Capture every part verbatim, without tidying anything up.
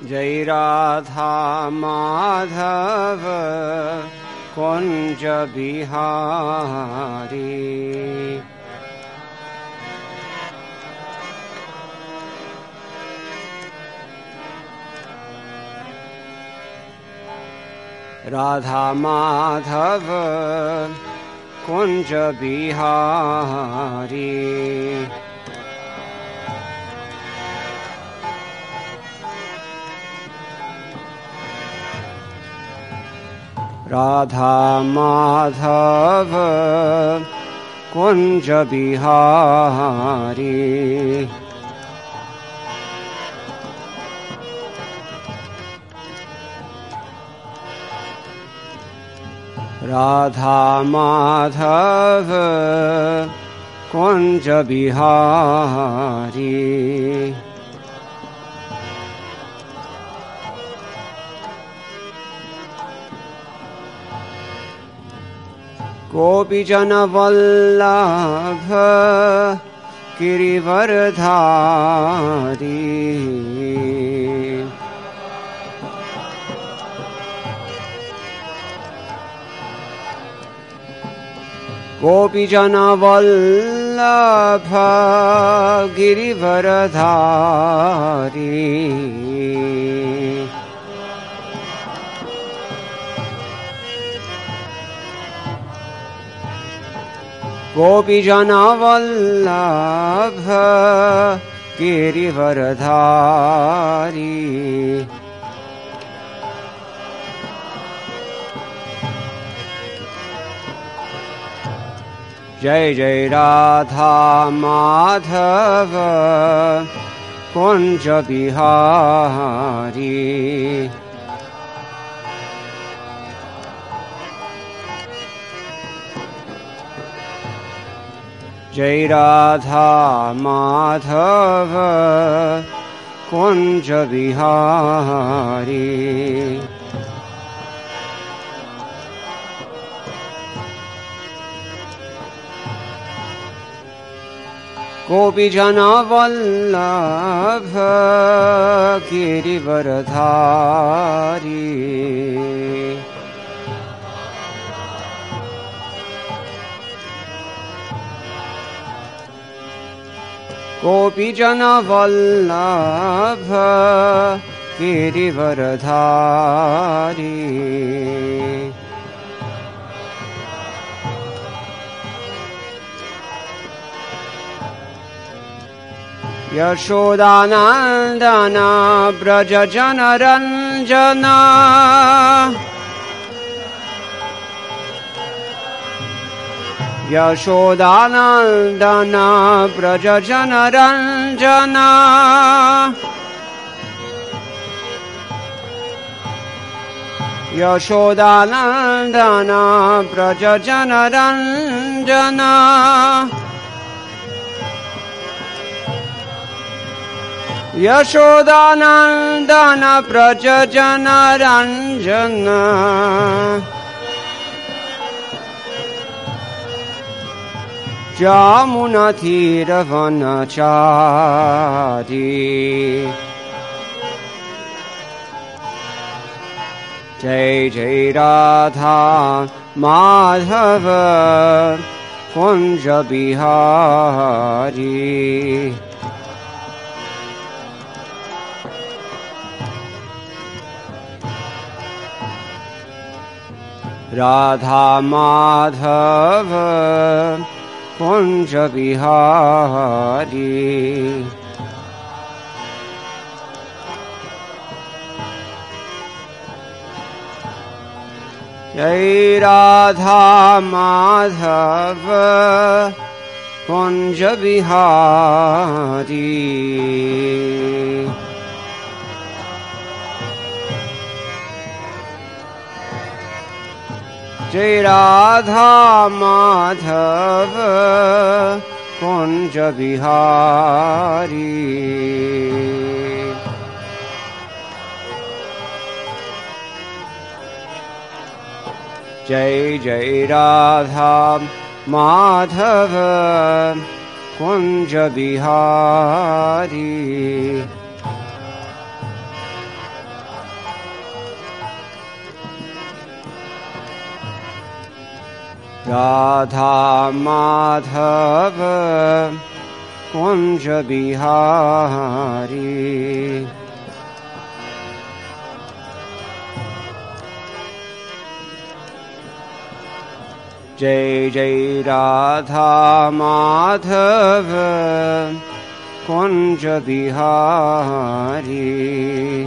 जय राधा माधव कुंज बिहारी। राधा माधव कुंज बिहारी। राधा माधव कुंज बिहारी। राधा माधव कुंज बिहारी। गोपीजन वल्लभ गिरिवरधारी। गोपीजन वल्लभ गिरिवरधारी। गोपीजन वल्लभ गिरिवरधारी। जय जय राधा माधव कुंज बिहारी। जय राधा माधव कुंज बिहारी। गोपीजन वल्लभ गिरिवरधारी। गोपीजन वल्लभ गिरिवरधारी। यशोदानंदन ब्रज जन रंजन। यशोदानंदन ब्रज जन रंजन। यशोदानंदन ब्रज जन रंजन। यशोदानंदन ब्रज जन रंजन। जमुना तीर वनचारी। जय जय राधा माधव कुंज बिहारी। राधा माधव कुंज बिहारी। जय राधा माधव कुंज बिहारी। जय राधा माधव कुंज बिहारी। जय जय Radha Madhav Kunj Bihari. Radha Madhava Kunja Bihari. Jai Jai Radha Madhava Kunja Bihari.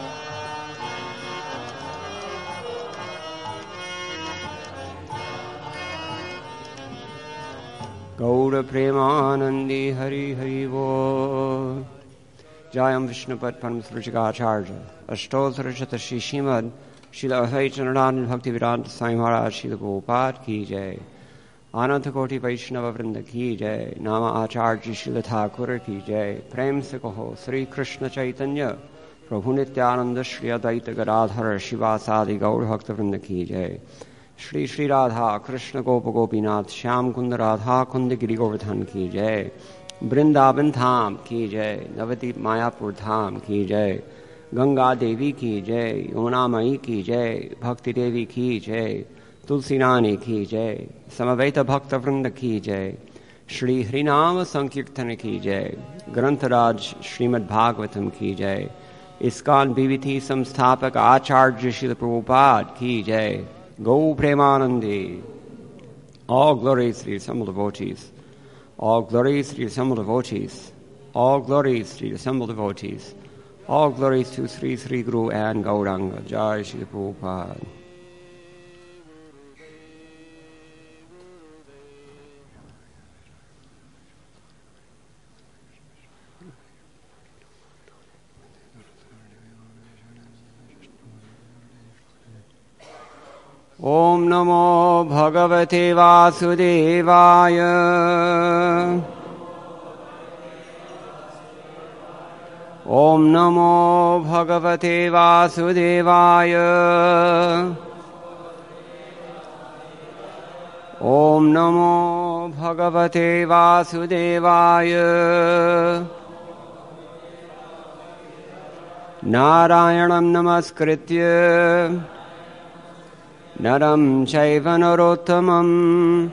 Gaura Premanandi Hari Hari Bo. Jayam Vishnupat Param Srujagacharya Ashtosara Shata Shri Shrimad Srila Advaita Bhaktivedanta Swami Maharaj Srila Prabhupada Ki Jai. Ananta Koti Vaishnava Vrinda Ki Jai. Nama Acharya Srila Thakur Ki Jai. Prem Se Kaho Sri Krishna Chaitanya Prabhu Nityananda Shri Advaita Gadadhara Shivasadi Gaur Bhakta Vrinda Ki Jai. Shri Shri Radha Krishna Gopa Gopinath Shyam Kunda Radha Kunda Giri Govardhan Ki Jai. Vrindavan Dham Ki Jai. Navadip Mayapur Dham Ki Jai. Ganga Devi Ki Jai. Yamuna Mai Ki Jai. Bhakti Devi Ki Jai. Tulsi Rani Ki Jai. Samaveta Bhakta Vrinda Ki Jai. Shri Harinama Sankirtana Ki Jai. Grantaraj Srimad Bhagavatam Ki Jai. Iskan B V T Samsthapak Acharya Srila Prabhupada Ki Jai. Go Premanandi. All glories to the assembled devotees. All glories to the assembled devotees. All glories to the assembled devotees. All glories to Sri Sri Guru and Gauranga. Jai Shri Prabhupada. Om Namo Bhagavate Vasudevaya. Om Namo Bhagavate Vasudevaya. Om Namo Bhagavate Vasudevaya. Narayanam Namaskritya Naram Chaiva Narottamam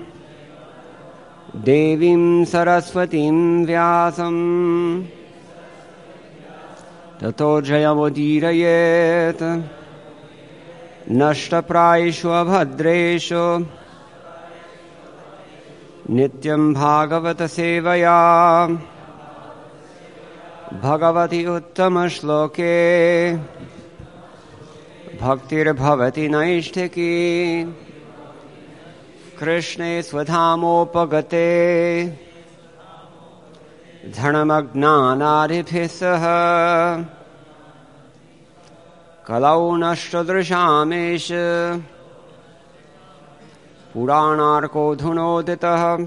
Devim Saraswatim Vyasam Tato Jayamodirayet Nashtapraishu Abhadreshu Nityam Bhagavata Sevaya Bhagavati Uttama Shloke Bhaktir Bhavati Naishtiki Krishne Swadhamopagate Dhanamagnanadibhisaha Kalau Nashtadrishamesh Puranarko Dhunoditaha.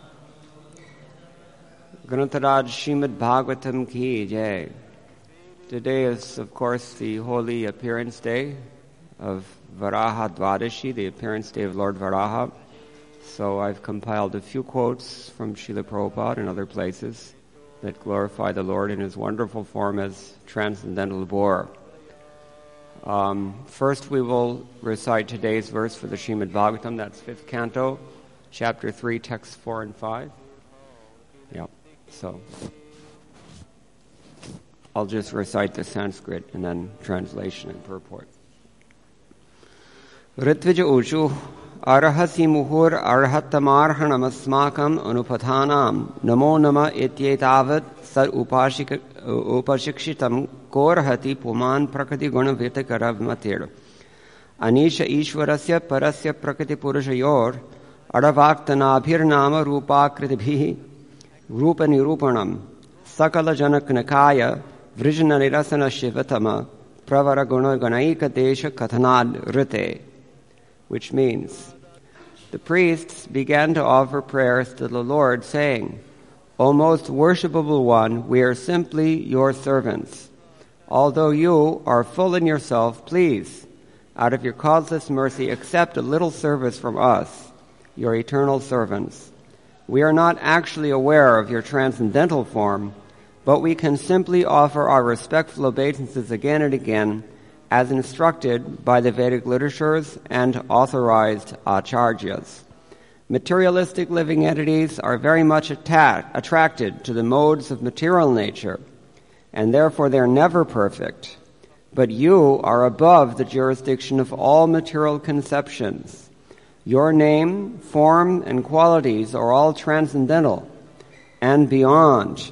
Grantaraj Srimad Bhagavatam Ki Jai. Today is, of course, the holy appearance day of Varaha Dvadashi, the appearance day of Lord Varaha. So I've compiled a few quotes from Srila Prabhupada and other places that glorify the Lord in his wonderful form as transcendental Bor. Um, first we will recite today's verse for the Srimad Bhagavatam. That's fifth canto, chapter three, texts four and five. Yeah, so I'll just recite the Sanskrit and then translation and purport. Ritvija Uchu Arahasi Muhur Arhatamarhanamasmakam Anupathanam Namo Nama Ityetavat Sar Upashikshitam Korhati Puman Prakati Gunavita Karavmatir Anisha Ishwarasya Parasya Prakati Purushayor Adavaktanabhirnama Rupakritibihi Rupa Nirupanam Sakala Janaknakaya Vrijna Nirasana Shivatama Pravara Guna Ganaika Desha Kathanad Rite, which means the priests began to offer prayers to the Lord, saying, O most worshipable one, we are simply your servants. Although you are full in yourself, please, out of your causeless mercy, accept a little service from us, your eternal servants. We are not actually aware of your transcendental form, but we can simply offer our respectful obeisances again and again, as instructed by the Vedic literatures and authorized acharyas. Materialistic living entities are very much atta- attracted to the modes of material nature, and therefore they're never perfect. But you are above the jurisdiction of all material conceptions. Your name, form, and qualities are all transcendental and beyond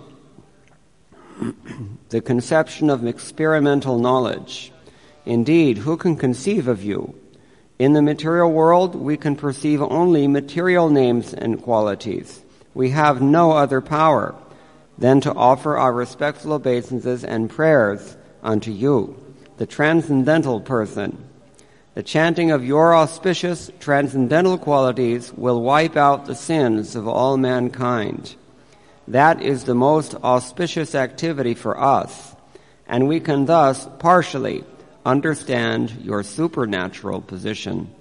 the conception of experimental knowledge. Indeed, who can conceive of you? In the material world, we can perceive only material names and qualities. We have no other power than to offer our respectful obeisances and prayers unto you, the transcendental person. The chanting of your auspicious transcendental qualities will wipe out the sins of all mankind. That is the most auspicious activity for us, and we can thus partially understand your supernatural position.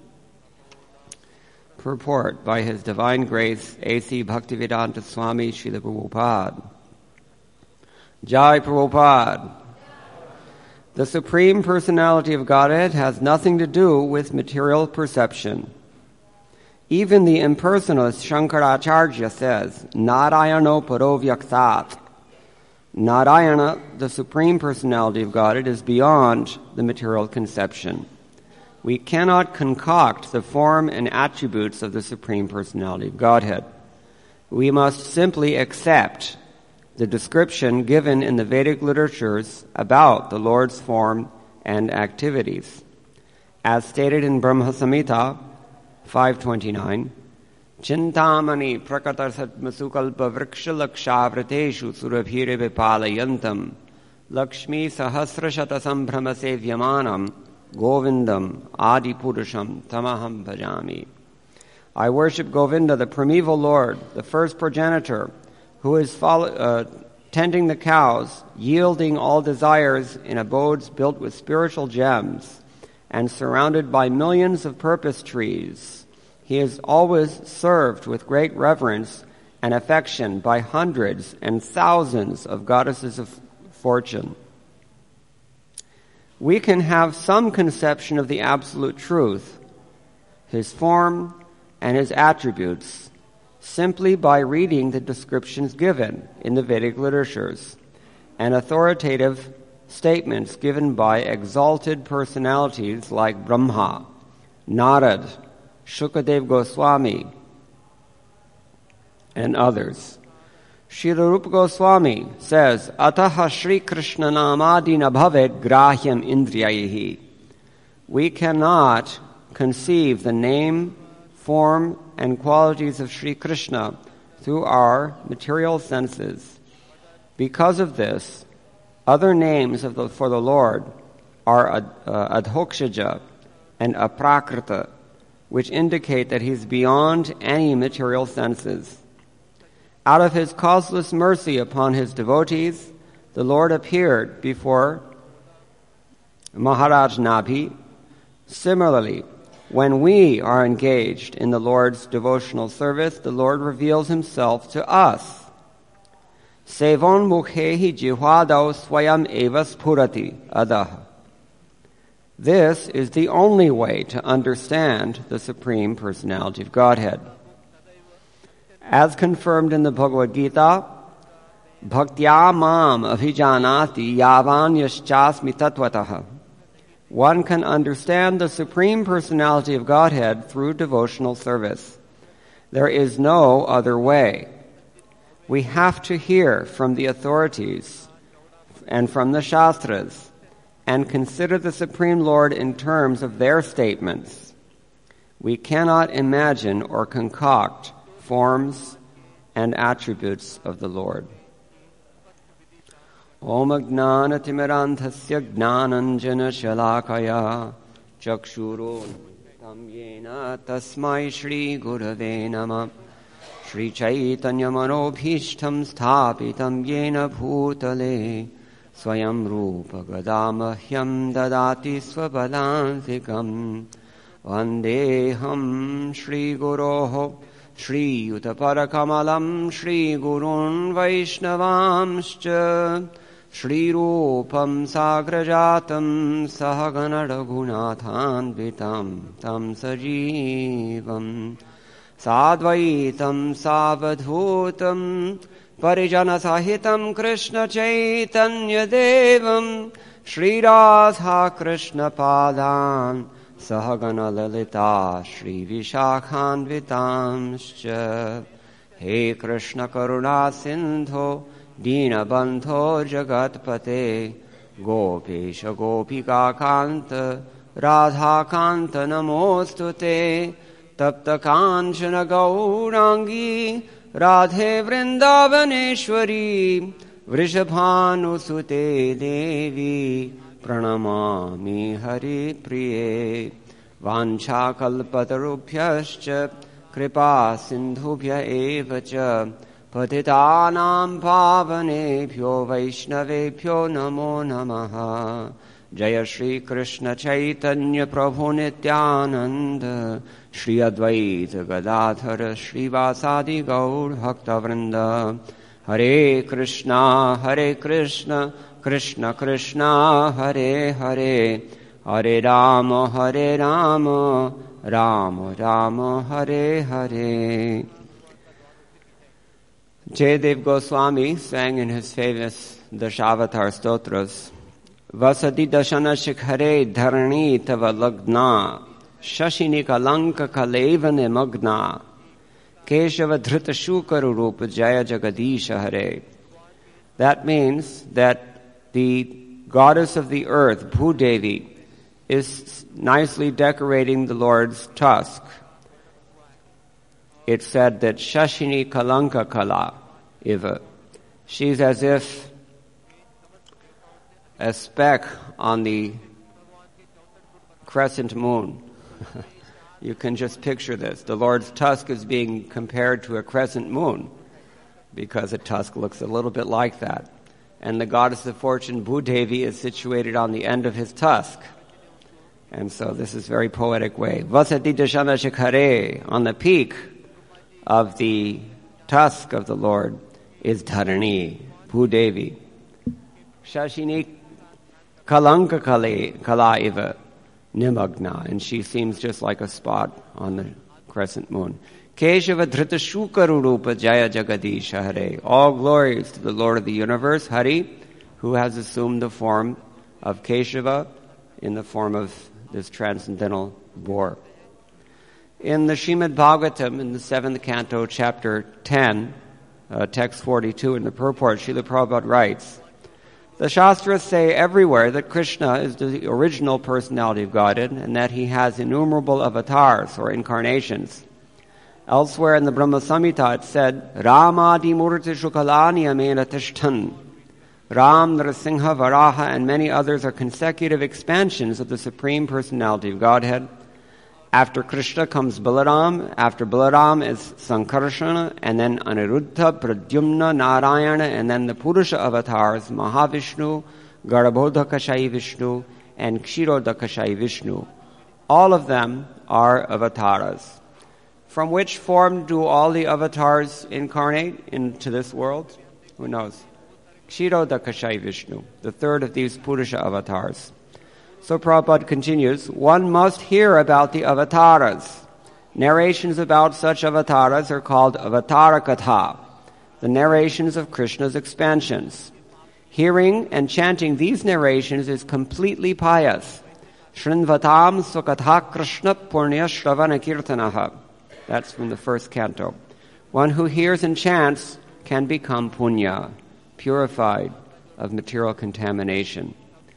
Purport by His Divine Grace, A C Bhaktivedanta Swami Srila Prabhupada. Jai Prabhupada. The Supreme Personality of Godhead has nothing to do with material perception. Even the impersonalist Shankaracharya says, Narayano Parovyaksat. Narayana, the Supreme Personality of Godhead, is beyond the material conception. We cannot concoct the form and attributes of the Supreme Personality of Godhead. We must simply accept the description given in the Vedic literatures about the Lord's form and activities. As stated in Brahma Samhita five twenty-nine, Chintamani prakatarsatmasukalpa vriksha-lakshavrateshu surabhire vipalayantam Lakshmi sahasrashata sambhrama sevyamanam Govindam adipurusham tamaham bhajami. I worship Govinda, the primeval Lord, the first progenitor, who is follow, uh, tending the cows, yielding all desires in abodes built with spiritual gems, and surrounded by millions of purpose trees. He is always served with great reverence and affection by hundreds and thousands of goddesses of fortune. We can have some conception of the absolute truth, His form, and His attributes, simply by reading the descriptions given in the Vedic literatures and authoritative statements given by exalted personalities like Brahma, Narad, Shukadev Goswami, and others. Srila Rupa Goswami says, Ataha Shri Krishna Namadi na bhavet grahyam indriyahi. We cannot conceive the name, form, and qualities of Sri Krishna through our material senses. Because of this, other names of the, for the Lord are ad, uh, Adhokshaja and Aprakrita, which indicate that He's beyond any material senses. Out of His causeless mercy upon His devotees, the Lord appeared before Maharaj Nabhi. Similarly, when we are engaged in the Lord's devotional service, the Lord reveals Himself to us. Sevon mukhehi jihwadau swayam eva spurati adah. This is the only way to understand the Supreme Personality of Godhead. As confirmed in the Bhagavad Gita, bhaktya mam abhijanati yavan yaschasmi tattvataha. One can understand the Supreme Personality of Godhead through devotional service. There is no other way. We have to hear from the authorities and from the Shastras and consider the Supreme Lord in terms of their statements. We cannot imagine or concoct forms and attributes of the Lord. Om Agnanatimirandhasya Gnananjana Shalakaya Chakshuro Tam Yena Tasmai Shri Gurave Nama Shri Chaitanya Manobhishtam Sthapitam Yena Bhutale Swayam Rupa Gadamahyam Dadati Swabadantikam Vandeham Shri Guroho Shri Utaparakamalam Shri Gurun Vaishnavamscha Shri Rupam Sagrajatam Sahagana Raghunathan Vitam Tam Sajivam Sadvaitam Savadhutam Parijana Sahitam Krishna Chaitanya Devam Shri Radha Krishna Padan Sahagana Lalita Shri Vishakhanvitamscha. He Krishna Karuna Sindho Dina Bandho Jagatpate Gopesha Gopika Kanta Radha Kanta Namostute Tapta Kanchana Gaurangi Radhe Vrindavaneshwari Vrishabhanusute Devi Pranamami Hari Priye Vancha Kalpatarubhyascha Kripa Sindhubhya Evacha Patitanam Pavanebhyo Vaishnavebhyo Namo Namaha. Jaya Shri Krishna Chaitanya Prabhu Nityananda Shri Advaita Gadadhara Shri Vasadi Gaur Bhakta Vrinda. Hare Krishna Hare Krishna Krishna Krishna Hare Hare Hare Rama Hare Rama Rama Rama Hare Hare. Jayadev Goswami sang in his famous Dashavatar Stotras, Vasadi Dashana Shikhare Dharani Tava Lagna Shashini Kalanka Kalevane Magna Keshava Dhrita Shukaru Rupa Jaya Jagadisha Hare. That means that the goddess of the earth, Bhudevi, is nicely decorating the Lord's tusk. It's said that Shashini Kalanka Kala Iva. She's as if a speck on the crescent moon. You can just picture this. The Lord's tusk is being compared to a crescent moon because a tusk looks a little bit like that. And the goddess of fortune, Bhudevi, is situated on the end of his tusk. And so this is a very poetic way. Vasati Dashana Shikhare, on the peak of the tusk of the Lord, is Dharani, Bhudevi. Shashini Kalanka Kala Iva Nimagna, and she seems just like a spot on the crescent moon. Keshava Dhrita Shukaru Rupa Jaya Jagadisha Hare. All glories to the Lord of the universe, Hari, who has assumed the form of Keshava in the form of this transcendental boar. In the Srimad Bhagavatam, in the seventh canto, chapter ten, uh, text forty-two, in the purport, Srila Prabhupada writes, the Shastras say everywhere that Krishna is the original personality of Godhead and that he has innumerable avatars or incarnations. Elsewhere in the Brahma Samhita it said, Ramadi Murti Shukalani Amena Tishtan. Ram, Nrsimha, Varaha, and many others are consecutive expansions of the Supreme Personality of Godhead. After Krishna comes Balaram, after Balaram is Sankarsana, and then Aniruddha, Pradyumna, Narayana, and then the Purusha avatars, Mahavishnu, Garbhodakashayi Vishnu, and Kshirodakashayi Vishnu. All of them are avatars. From which form do all the avatars incarnate into this world? Who knows? Kshirodakashayi Vishnu, the third of these Purusha avatars. So Prabhupada continues, one must hear about the avatars. Narrations about such avatars are called avatara katha, the narrations of Krishna's expansions. Hearing and chanting these narrations is completely pious. Shrinvatam sukatha Krishna punya shravana kirtanaha. That's from the first canto. One who hears and chants can become punya, purified of material contamination.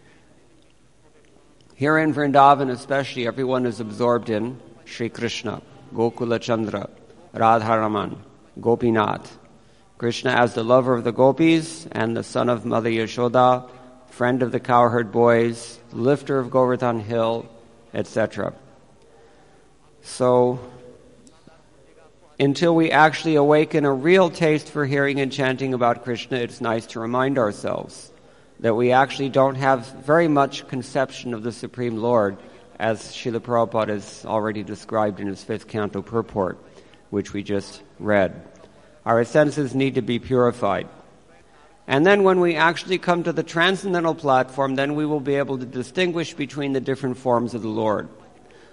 Here in Vrindavan especially, everyone is absorbed in Sri Krishna, Gokula Chandra, Radharaman, Gopinath. Krishna as the lover of the gopis and the son of Mother Yashoda, friend of the cowherd boys, lifter of Govardhan Hill, et cetera. So, until we actually awaken a real taste for hearing and chanting about Krishna, it's nice to remind ourselves that we actually don't have very much conception of the Supreme Lord, as Srila Prabhupada has already described in his fifth canto purport, which we just read. Our senses need to be purified. And then when we actually come to the transcendental platform, then we will be able to distinguish between the different forms of the Lord.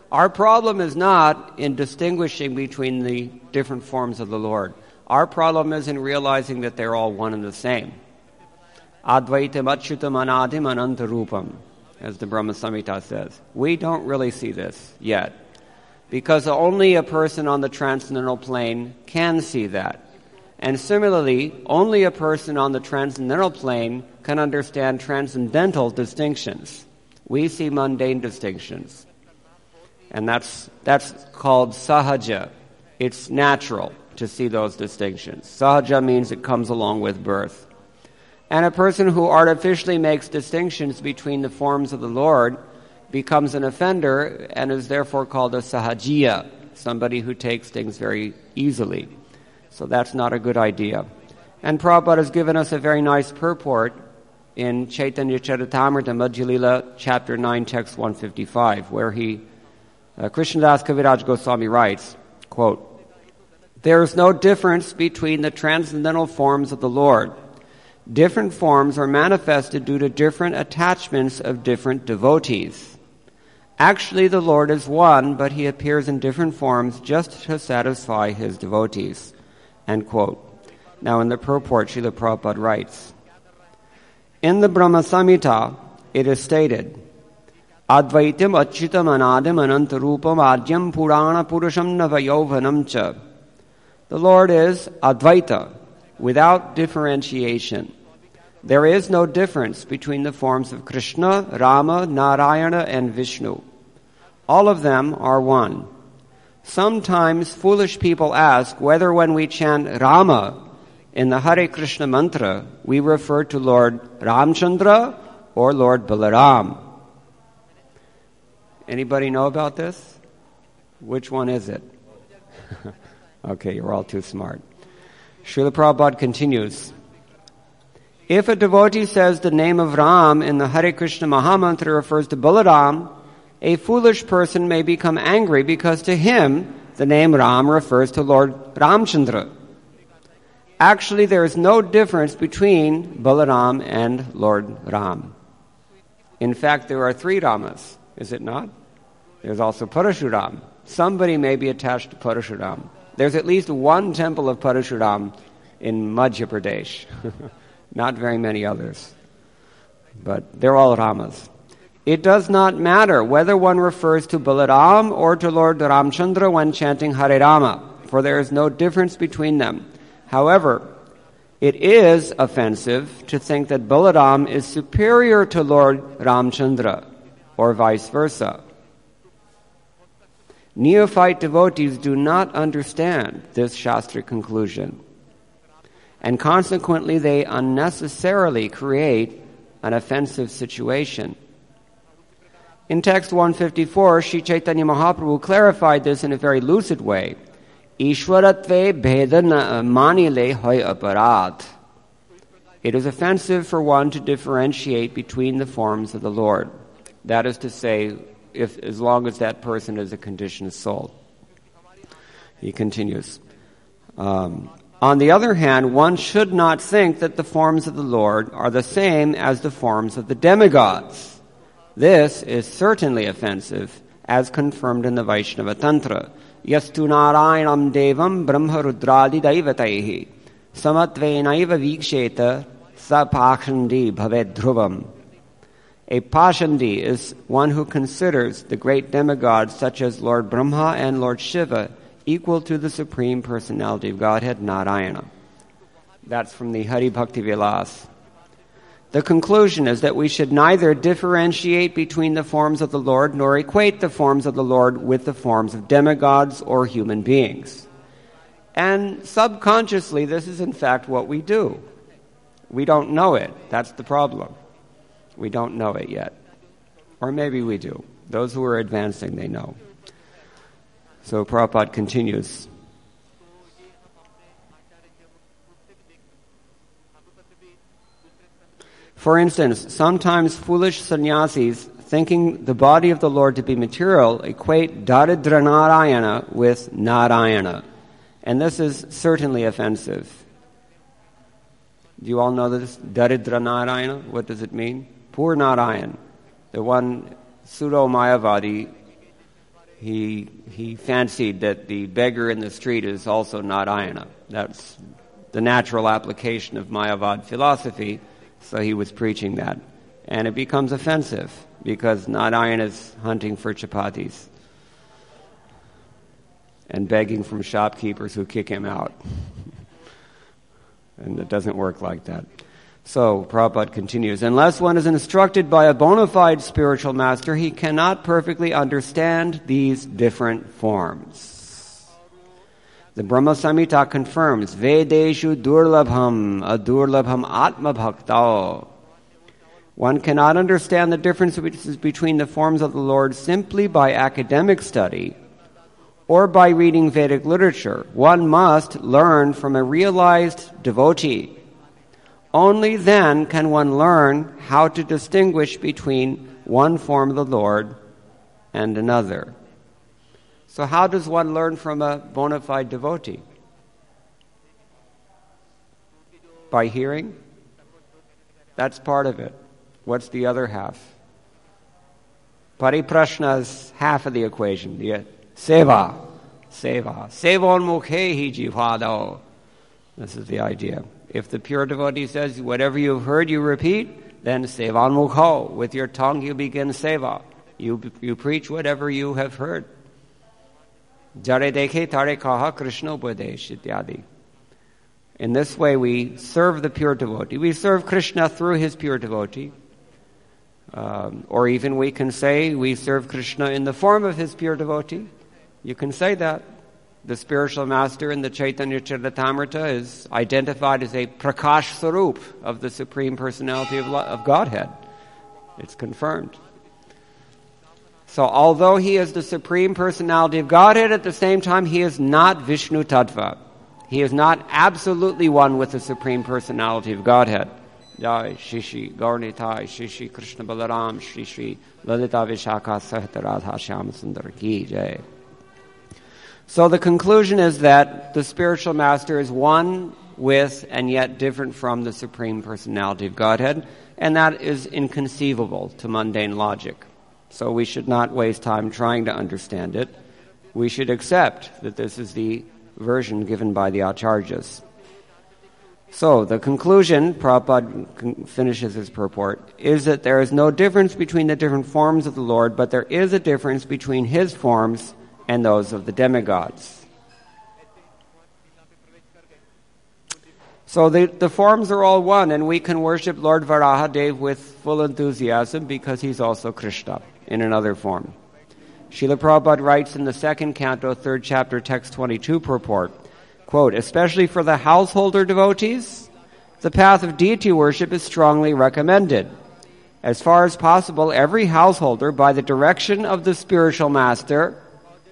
Our problem is not in distinguishing between the different forms of the Lord. Our problem is in realizing that they're all one and the same. Advaitam achyutam anadim anantarupam, as the Brahma Samhita says. We don't really see this yet, because only a person on the transcendental plane can see that. And similarly, only a person on the transcendental plane can understand transcendental distinctions. We see mundane distinctions. And that's that's called sahaja. It's natural to see those distinctions. Sahaja means it comes along with birth. And a person who artificially makes distinctions between the forms of the Lord becomes an offender and is therefore called a sahajiya, somebody who takes things very easily. So that's not a good idea. And Prabhupada has given us a very nice purport in Chaitanya Charitamrita Madhya Lila, chapter nine, text one fifty-five, where he, uh, Krishnadas Kaviraj Goswami writes, quote, "There is no difference between the transcendental forms of the Lord. Different forms are manifested due to different attachments of different devotees. Actually, the Lord is one, but he appears in different forms just to satisfy his devotees." End quote. Now in the purport, Srila Prabhupada writes, in the Brahma Samhita, it is stated, Advaitam achyutam anadim anantarupam adyam purana purusham navayovanam cha. The Lord is Advaita, without differentiation. There is no difference between the forms of Krishna, Rama, Narayana, and Vishnu. All of them are one. Sometimes foolish people ask whether when we chant Rama in the Hare Krishna mantra, we refer to Lord Ramchandra or Lord Balaram. Anybody know about this? Which one is it? Okay, you're all too smart. Srila Prabhupada continues, if a devotee says the name of Ram in the Hare Krishna Mahamantra refers to Balaram, a foolish person may become angry because to him the name Ram refers to Lord Ramchandra. Actually, there is no difference between Balaram and Lord Ram. In fact, there are three Ramas, is it not? There's also Parashuram. Somebody may be attached to Parashuram. There's at least one temple of Parashuram in Madhya Pradesh. Not very many others. But they're all Ramas. It does not matter whether one refers to Balaram or to Lord Ramchandra when chanting Hare Rama, for there is no difference between them. However, it is offensive to think that Balaram is superior to Lord Ramchandra, or vice versa. Neophyte devotees do not understand this Shastra conclusion, and consequently they unnecessarily create an offensive situation. In text one fifty-four, Sri Chaitanya Mahaprabhu clarified this in a very lucid way. Ishwaratve bheda manile hoy aparad. It is offensive for one to differentiate between the forms of the Lord. That is to say, if as long as that person is a conditioned soul. He continues. Um, on the other hand, one should not think that the forms of the Lord are the same as the forms of the demigods. This is certainly offensive, as confirmed in the Vaishnava Tantra. Yastu Narayanam Devam Brahma Rudradi Daivataihi Samatvenaiva Viksheta Sa Pashandi Bhaved Dhruvam. A Pashandi is one who considers the great demigods such as Lord Brahma and Lord Shiva equal to the Supreme Personality of Godhead, Narayana. That's from the Hari Bhakti Vilas. The conclusion is that we should neither differentiate between the forms of the Lord nor equate the forms of the Lord with the forms of demigods or human beings. And subconsciously, this is in fact what we do. We don't know it. That's the problem. We don't know it yet. Or maybe we do. Those who are advancing, they know. So Prabhupada continues. For instance, sometimes foolish sannyasis, thinking the body of the Lord to be material, equate Daridra Narayana with Narayana. And this is certainly offensive. Do you all know this? Daridra Narayana? What does it mean? Poor Narayan. The one pseudo-Mayavadi he he fancied that the beggar in the street is also Narayana. That's the natural application of Mayavad philosophy, so he was preaching that. And it becomes offensive because Narayana is hunting for chapatis and begging from shopkeepers who kick him out. And it doesn't work like that. So, Prabhupada continues, unless one is instructed by a bona fide spiritual master, he cannot perfectly understand these different forms. The Brahma Samhita confirms, Vedeshu durlabham, adurlabham atma bhaktao. One cannot understand the differences between the forms of the Lord simply by academic study or by reading Vedic literature. One must learn from a realized devotee. Only then can one learn how to distinguish between one form of the Lord and another. So how does one learn from a bona fide devotee? By hearing? That's part of it. What's the other half? Pariprashna is half of the equation. The seva. Seva. Sevon mukhehi jivado. This is the idea. If the pure devotee says, whatever you've heard, you repeat, then sevan mukho. With your tongue, you begin seva. You, you preach whatever you have heard. Jare dekhe tare kaha Krishna upadesh ityadi. In this way, we serve the pure devotee. We serve Krishna through his pure devotee. Um, or even we can say we serve Krishna in the form of his pure devotee. You can say that. The spiritual master in the Chaitanya Charitamrita is identified as a Prakash Sarup of the Supreme Personality of, of Godhead. It's confirmed. So although he is the Supreme Personality of Godhead, at the same time he is not Vishnu Tattva. He is not absolutely one with the Supreme Personality of Godhead. Jai Shri Shri Gaurnitai, Shri Shri Krishna Balaram, Shri Shri Lalita Vishakha Sahita Radha Shyam Sundar Ki Jai. So the conclusion is that the spiritual master is one with and yet different from the Supreme Personality of Godhead, and that is inconceivable to mundane logic. So we should not waste time trying to understand it. We should accept that this is the version given by the Acharyas. So the conclusion, Prabhupada finishes his purport, is that there is no difference between the different forms of the Lord, but there is a difference between his forms and those of the demigods. So the, the forms are all one, and we can worship Lord Varahadev with full enthusiasm because he's also Krishna in another form. Srila Prabhupada writes in the second canto, third chapter, text twenty-two purport, quote, especially for the householder devotees, the path of deity worship is strongly recommended. As far as possible, every householder, by the direction of the spiritual master,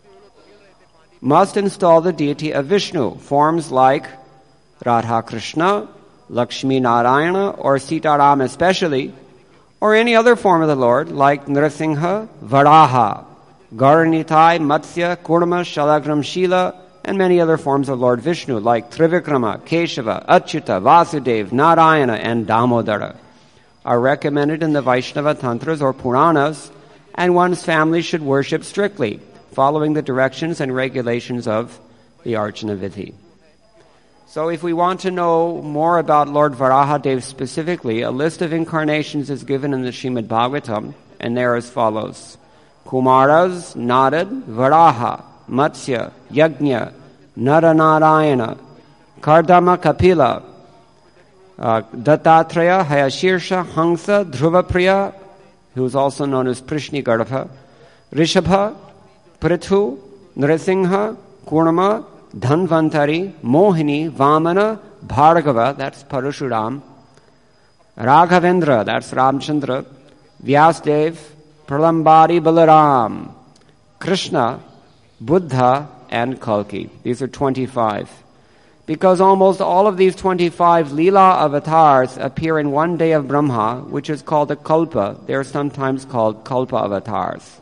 must install the deity of Vishnu, forms like Radha Krishna, Lakshmi Narayana, or Sitaram especially, or any other form of the Lord, like Nrsimha, Varaha, Garanitai, Matsya, Kurma, Shalagram Shila, and many other forms of Lord Vishnu, like Trivikrama, Keshava, Achyuta, Vasudeva, Narayana, and Damodara, are recommended in the Vaishnava Tantras or Puranas, and one's family should worship strictly, following the directions and regulations of the Archana Vidhi. So if we want to know more about Lord Varahadev specifically, a list of incarnations is given in the Srimad Bhagavatam, and they are as follows. Kumaras, Narad, Varaha, Matsya, Yajna, Naranarayana, Kardama Kapila, uh, Dattatreya, Hayashirsha, Hamsa, Dhruvapriya, who is also known as Prishnigarva, Rishabha, Prithu, Nrsimha, Kurma, Dhanvantari, Mohini, Vamana, Bhargava, that's Parashuram, Raghavendra, that's Ramchandra, Vyasdev, Pralambari Balaram, Krishna, Buddha, and Kalki. These are twenty-five. Because almost all of these twenty-five Leela avatars appear in one day of Brahma, which is called a Kalpa. They are sometimes called Kalpa avatars.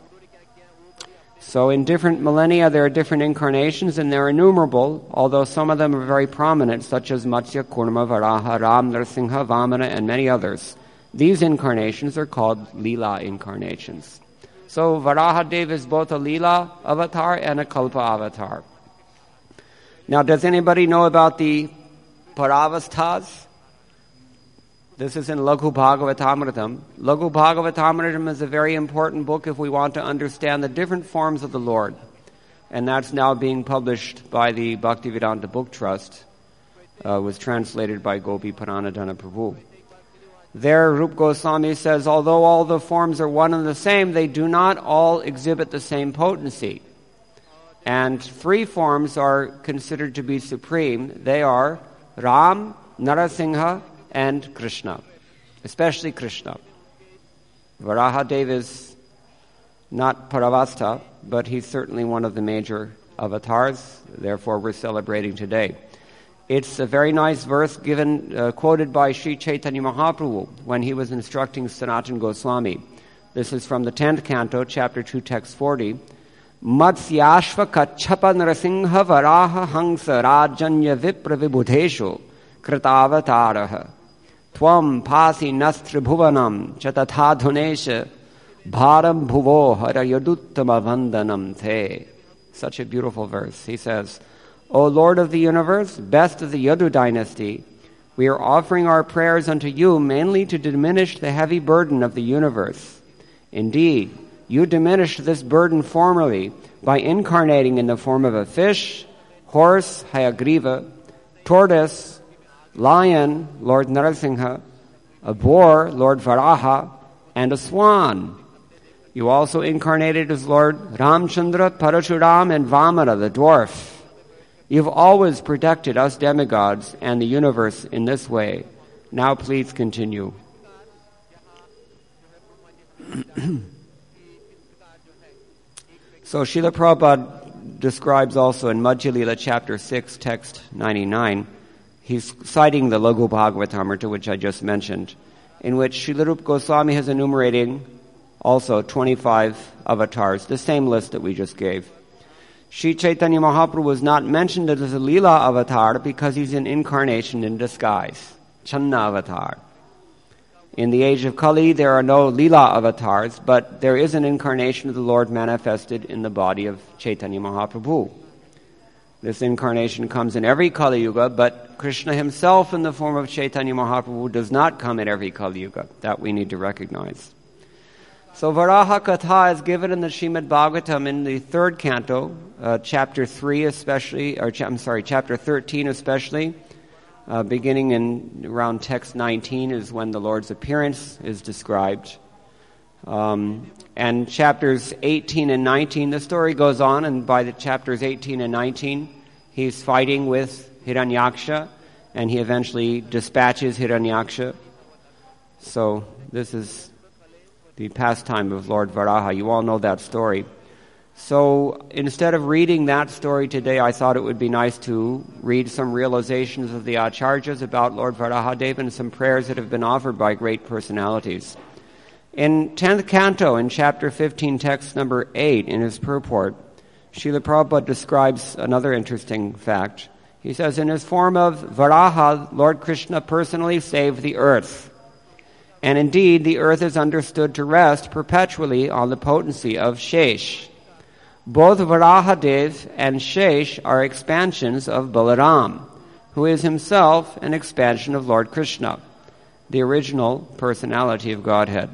So in different millennia there are different incarnations, and they're innumerable, although some of them are very prominent, such as Matsya, Kurma, Varaha, Ram, Nrsimha, Vamana, and many others. These incarnations are called Leela incarnations. So Varahadev is both a Leela avatar and a Kalpa avatar. Now, does anybody know about the Paravasthas? This is in Laghu Bhagavatamritam. Laghu Bhagavatamritam is a very important book if we want to understand the different forms of the Lord. And that's now being published by the Bhaktivedanta Book Trust. Uh, was translated by Gopi Paranadhana Prabhu. There, Rup Goswami says, although all the forms are one and the same, they do not all exhibit the same potency. And three forms are considered to be supreme. They are Ram, Narasingha, and Krishna, especially Krishna. Varahadev is not Paravastha, but he's certainly one of the major avatars. Therefore, we're celebrating today. It's a very nice verse given, uh, quoted by Sri Chaitanya Mahaprabhu when he was instructing Sanatana Goswami. This is from the tenth canto, chapter two, text forty. Matsyashva kachapa narasingha varaha hangsa rajanya vipra vibhudeshu kritavatarah tvam pasi nastri bhuvanam chatathadunesha bharam bhuvo harayaduttama vandanam te. Such a beautiful verse. He says, O Lord of the universe, best of the Yadu dynasty, we are offering our prayers unto you mainly to diminish the heavy burden of the universe. Indeed, you diminished this burden formerly by incarnating in the form of a fish, horse, Hayagriva, tortoise, lion, Lord Narasingha, a boar, Lord Varaha, and a swan. You also incarnated as Lord Ramchandra, Parashuram, and Vamana, the dwarf. You've always protected us demigods and the universe in this way. Now please continue. So Srila Prabhupada describes also in Madhya Lila chapter six, text ninety-nine, he's citing the Laghu Bhagavatamrita, which I just mentioned, in which Srila Rupa Goswami has enumerating also twenty-five avatars, the same list that we just gave. Sri Chaitanya Mahaprabhu was not mentioned as a Leela avatar because he's an incarnation in disguise, Channa avatar. In the age of Kali, there are no Leela avatars, but there is an incarnation of the Lord manifested in the body of Chaitanya Mahaprabhu. This incarnation comes in every Kali Yuga, but Krishna himself in the form of Chaitanya Mahaprabhu does not come in every Kali Yuga. That we need to recognize. So Varaha Katha is given in the Srimad Bhagavatam in the third canto, uh, chapter three especially, or I'm sorry, chapter thirteen especially, uh, beginning in around text nineteen is when the Lord's appearance is described. Um, and chapters eighteen and nineteen, the story goes on, and by the chapters eighteen and nineteen, he's fighting with Hiranyaksha, and he eventually dispatches Hiranyaksha. So this is the pastime of Lord Varaha. You all know that story. So instead of reading that story today, I thought it would be nice to read some realizations of the Acharyas about Lord Varahadev and some prayers that have been offered by great personalities. In tenth canto, in chapter fifteen, text number eight, in his purport, Srila Prabhupada describes another interesting fact. He says, in his form of Varaha, Lord Krishna personally saved the earth. And indeed, the earth is understood to rest perpetually on the potency of Shesh. Both Varahadev and Shesh are expansions of Balaram, who is himself an expansion of Lord Krishna, the original personality of Godhead.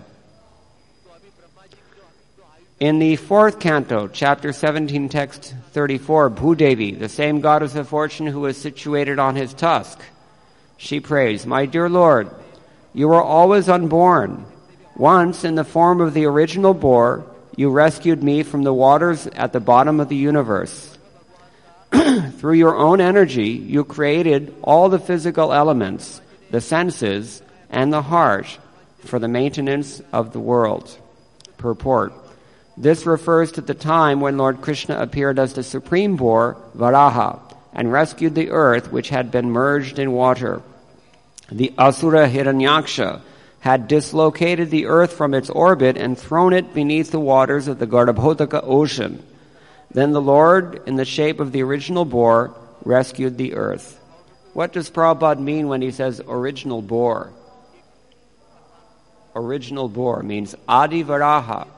In the fourth canto, chapter seventeen, text thirty-four, Bhudevi, the same goddess of fortune who is situated on his tusk, she prays, My dear Lord, you are always unborn. Once, in the form of the original boar, you rescued me from the waters at the bottom of the universe. Through your own energy, you created all the physical elements, the senses, and the heart for the maintenance of the world. Purport. This refers to the time when Lord Krishna appeared as the supreme boar, Varaha, and rescued the earth which had been merged in water. The Asura Hiranyaksha had dislocated the earth from its orbit and thrown it beneath the waters of the Garbhodaka ocean. Then the Lord, in the shape of the original boar, rescued the earth. What does Prabhupada mean when he says original boar? Original boar means Adi Varaha.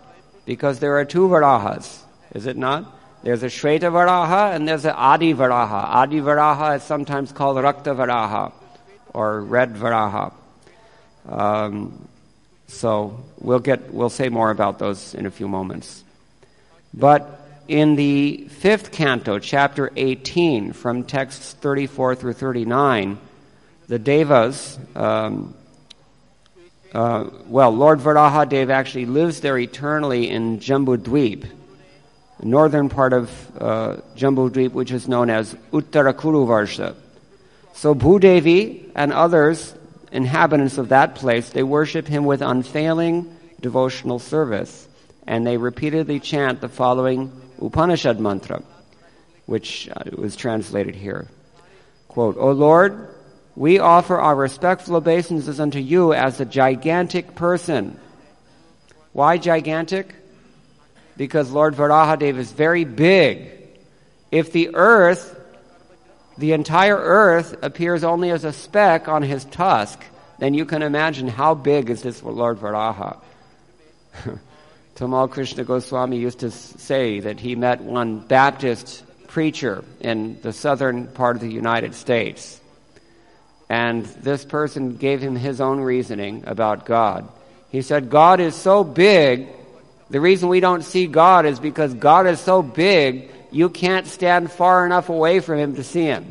because there are two Varahas, is it not? There's a Shweta Varaha and there's an Adi Varaha. Adi Varaha is sometimes called Rakta Varaha or Red Varaha. Um, so we'll get we'll say more about those in a few moments. But in the fifth canto, chapter eighteen, from texts thirty-four through thirty-nine, the Devas, um, uh, well, Lord Varaha Deva actually lives there eternally in Jambudweep, the northern part of uh, Jambudweep, which is known as Uttarakuru Varsha. So Bhudevi and others, inhabitants of that place, they worship him with unfailing devotional service, and they repeatedly chant the following Upanishad mantra, which uh, was translated here. Quote, O Lord, we offer our respectful obeisances unto you as a gigantic person. Why gigantic? Because Lord Varahadev is very big. If the earth, the entire earth, appears only as a speck on his tusk, then you can imagine how big is this Lord Varaha. Tamal Krishna Goswami used to say that he met one Baptist preacher in the southern part of the United States. And this person gave him his own reasoning about God. He said, God is so big, the reason we don't see God is because God is so big, you can't stand far enough away from him to see him.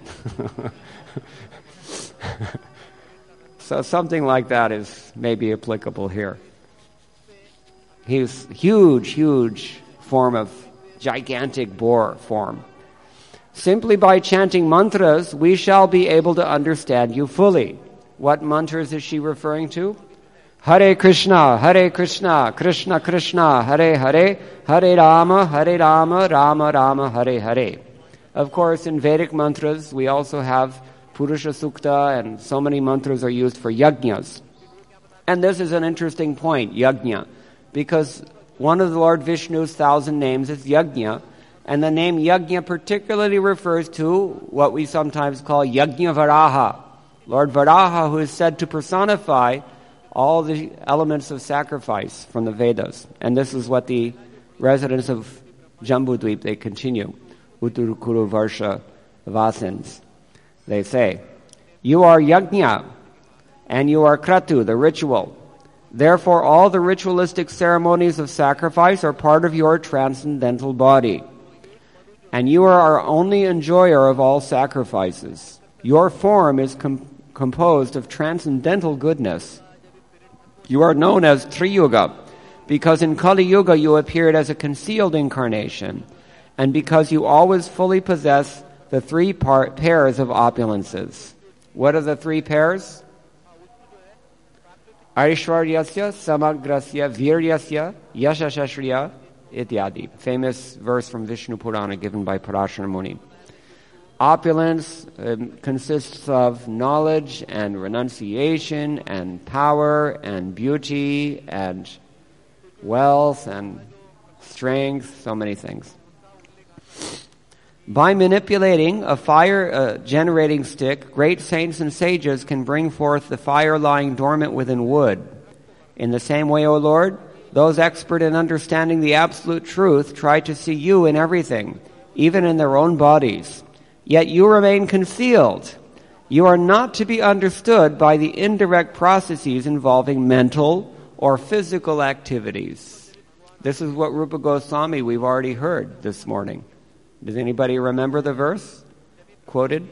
So something like that is maybe applicable here. He's huge, huge form of gigantic boar form. Simply by chanting mantras, we shall be able to understand you fully. What mantras is she referring to? Hare Krishna, Hare Krishna, Krishna Krishna, Hare Hare, Hare Rama, Hare Rama, Rama Rama, Hare Hare. Of course, in Vedic mantras, we also have Purusha Sukta, and so many mantras are used for yajnas. And this is an interesting point, yajna, because one of the Lord Vishnu's thousand names is Yajna, and the name Yajna particularly refers to what we sometimes call Yajna Varaha, Lord Varaha, who is said to personify all the elements of sacrifice from the Vedas. And this is what the residents of Jambudweep, they continue, Uttarukuru Varsha Vasins. They say, you are Yajna, and you are Kratu, the ritual. Therefore, all the ritualistic ceremonies of sacrifice are part of your transcendental body. And you are our only enjoyer of all sacrifices. Your form is com- composed of transcendental goodness. You are known as Triyuga, because in Kali Yuga you appeared as a concealed incarnation, and because you always fully possess the three par- pairs of opulences. What are the three pairs? Aishwaryasya, Samagrasya, Viryasya, Yashashashriya, Ityadi. Famous verse from Vishnu Purana given by Parashara Muni. Opulence um, consists of knowledge and renunciation and power and beauty and wealth and strength, so many things. By manipulating a fire-generating uh, stick, great saints and sages can bring forth the fire lying dormant within wood. In the same way, O Lord, those expert in understanding the absolute truth try to see you in everything, even in their own bodies. Yet you remain concealed. You are not to be understood by the indirect processes involving mental or physical activities. This is what Rupa Goswami we've already heard this morning. Does anybody remember the verse quoted?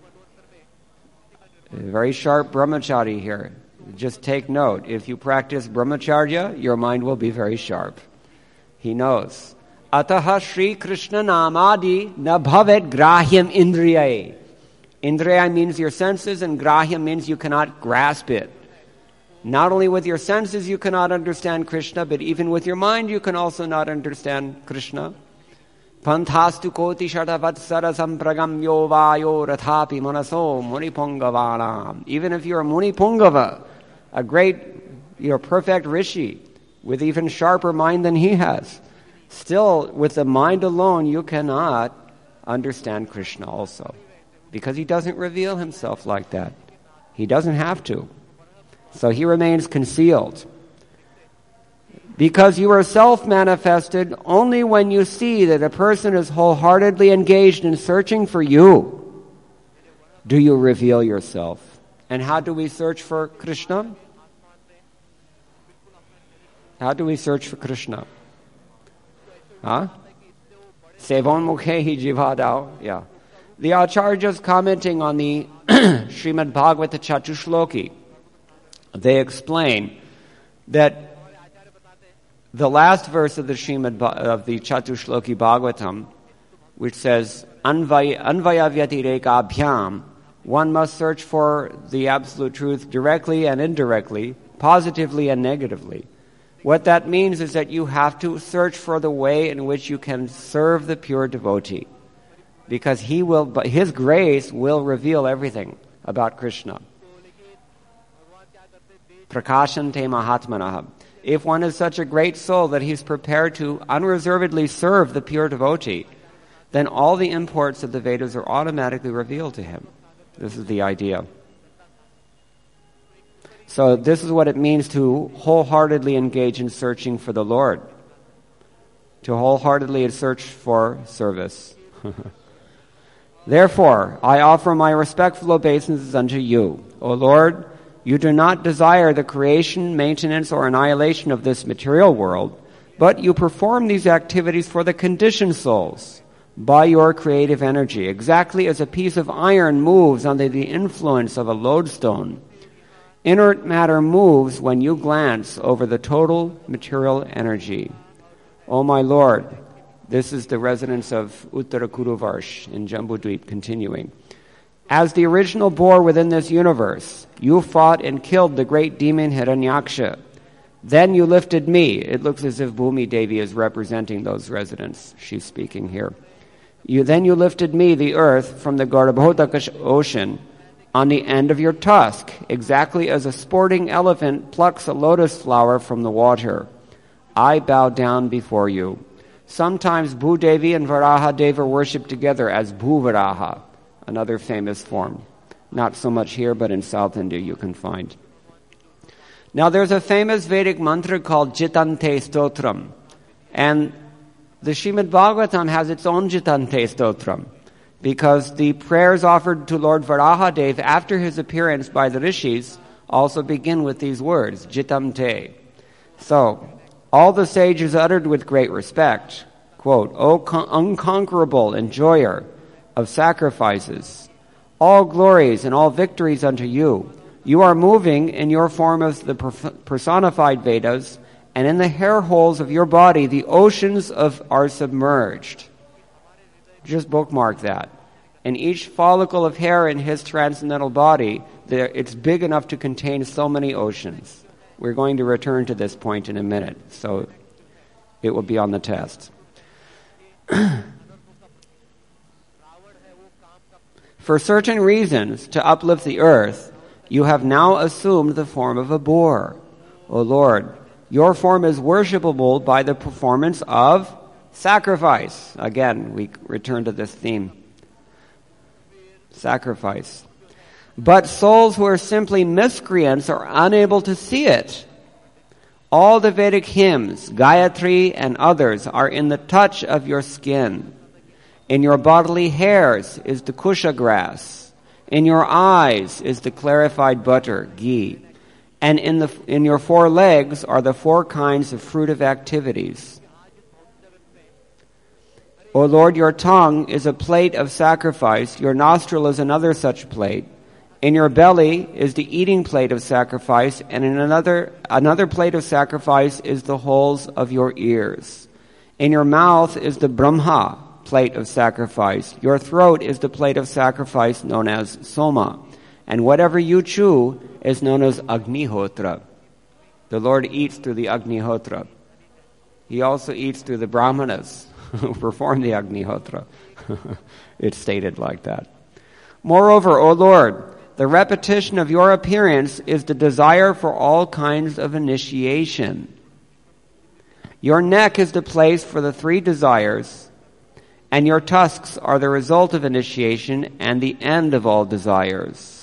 A very sharp brahmachari here. Just take note. If you practice brahmacharya, your mind will be very sharp. He knows. Ataha Shri Krishna Namadi na bhavet grahyam indriyai. Indriya means your senses, and grahyam means you cannot grasp it. Not only with your senses you cannot understand Krishna, but even with your mind you can also not understand Krishna. Panthastu koti shatavatsara sampragamyo vayo rathapi manaso munipungavana. Even if you're a munipungava, a great, you're a perfect rishi, with even sharper mind than he has, still, with the mind alone, you cannot understand Krishna also. Because he doesn't reveal himself like that. He doesn't have to. So he remains concealed. Because you are self-manifested only when you see that a person is wholeheartedly engaged in searching for you, do you reveal yourself. And how do we search for Krishna? How do we search for Krishna? Huh? Sevon mukhehi jivadao. Yeah. The Acharyas commenting on the Srimad Bhagavata Chatushloki, they explain that the last verse of the Srimad of the Chatushloki Bhagavatam, which says Anvaya Anvayavyatirekabhyam, one must search for the absolute truth directly and indirectly, positively and negatively. What that means is that you have to search for the way in which you can serve the pure devotee, because he will, but his grace will reveal everything about Krishna. Prakashante Mahatmanah. If one is such a great soul that he's prepared to unreservedly serve the pure devotee, then all the imports of the Vedas are automatically revealed to him. This is the idea. So this is what it means to wholeheartedly engage in searching for the Lord. To wholeheartedly search for service. Therefore, I offer my respectful obeisances unto you, O Lord. You do not desire the creation, maintenance, or annihilation of this material world, but you perform these activities for the conditioned souls by your creative energy, exactly as a piece of iron moves under the influence of a lodestone. Inert matter moves when you glance over the total material energy. O my Lord, this is the residence of Uttara Kuruvarsh in Jambudweep, continuing. As the original boar within this universe, you fought and killed the great demon Hiranyaksha. Then you lifted me. It looks as if Bhumi Devi is representing those residents. She's speaking here. You Then you lifted me, the earth, from the Garbhodaka ocean on the end of your tusk, exactly as a sporting elephant plucks a lotus flower from the water. I bow down before you. Sometimes Bhudevi and Varaha Deva worship together as Bhuvaraha, another famous form. Not so much here, but in South India you can find. Now there's a famous Vedic mantra called Jitante Stotram. And the Srimad Bhagavatam has its own Jitante Stotram, because the prayers offered to Lord Varahadev after his appearance by the rishis also begin with these words, Jitamte. So, all the sages uttered with great respect, quote, O con- unconquerable enjoyer of sacrifices, all glories and all victories unto you. You are moving in your form of the personified Vedas, and in the hair holes of your body the oceans of are submerged. Just bookmark that. In each follicle of hair in his transcendental body, there, it's big enough to contain so many oceans. We're going to return to this point in a minute, so it will be on the test. For certain reasons, to uplift the earth, you have now assumed the form of a boar. O Lord, your form is worshipable by the performance of sacrifice. Again, we return to this theme. Sacrifice. But souls who are simply miscreants are unable to see it. All the Vedic hymns, Gayatri and others, are in the touch of your skin. In your bodily hairs is the kusha grass. In your eyes is the clarified butter, ghee. And in the in your four legs are the four kinds of fruitive activities. O Lord, your tongue is a plate of sacrifice. Your nostril is another such plate. In your belly is the eating plate of sacrifice, and in another another plate of sacrifice is the holes of your ears. In your mouth is the Brahma plate of sacrifice. Your throat is the plate of sacrifice known as Soma. And whatever you chew is known as Agnihotra. The Lord eats through the Agnihotra. He also eats through the Brahmanas who perform the Agnihotra. It's stated like that. Moreover, O Lord, the repetition of your appearance is the desire for all kinds of initiation. Your neck is the place for the three desires, and your tusks are the result of initiation and the end of all desires.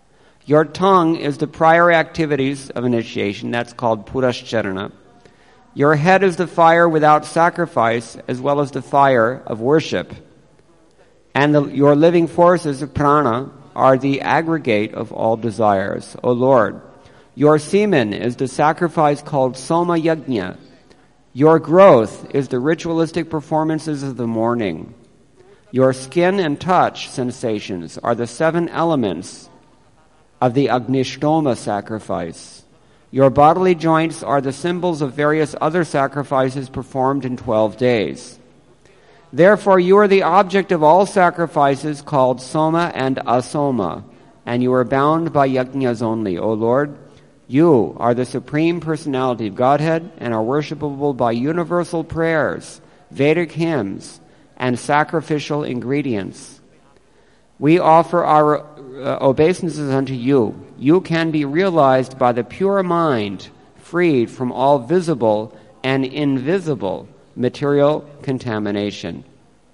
Your tongue is the prior activities of initiation, that's called Purascharana. Your head is the fire without sacrifice, as well as the fire of worship. And the, your living forces of prana are the aggregate of all desires. O Lord, your semen is the sacrifice called Soma Yajna. Your growth is the ritualistic performances of the morning. Your skin and touch sensations are the seven elements of the Agnishtoma sacrifice. Your bodily joints are the symbols of various other sacrifices performed in twelve days. Therefore, you are the object of all sacrifices called Soma and Asoma, and you are bound by yajnas only, O Lord. You are the Supreme Personality of Godhead and are worshipable by universal prayers, Vedic hymns, and sacrificial ingredients. We offer our uh, obeisances unto you. You can be realized by the pure mind, freed from all visible and invisible material contamination.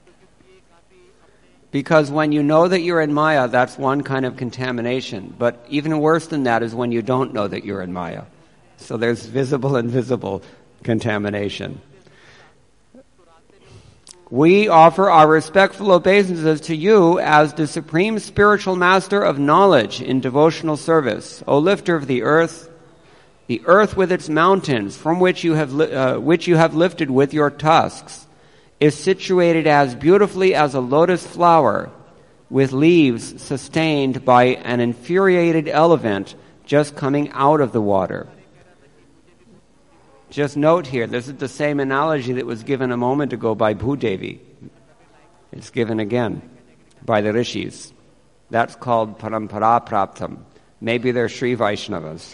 Because when you know that you're in Maya, that's one kind of contamination. But even worse than that is when you don't know that you're in Maya. So there's visible and invisible contamination. We offer our respectful obeisances to you as the supreme spiritual master of knowledge in devotional service. O lifter of the earth, the earth with its mountains, from which you have li- uh, which you have lifted with your tusks, is situated as beautifully as a lotus flower, with leaves sustained by an infuriated elephant just coming out of the water. Just note here, this is the same analogy that was given a moment ago by Bhudevi. It's given again by the rishis. That's called parampara praptam. Maybe they're Sri Vaishnavas.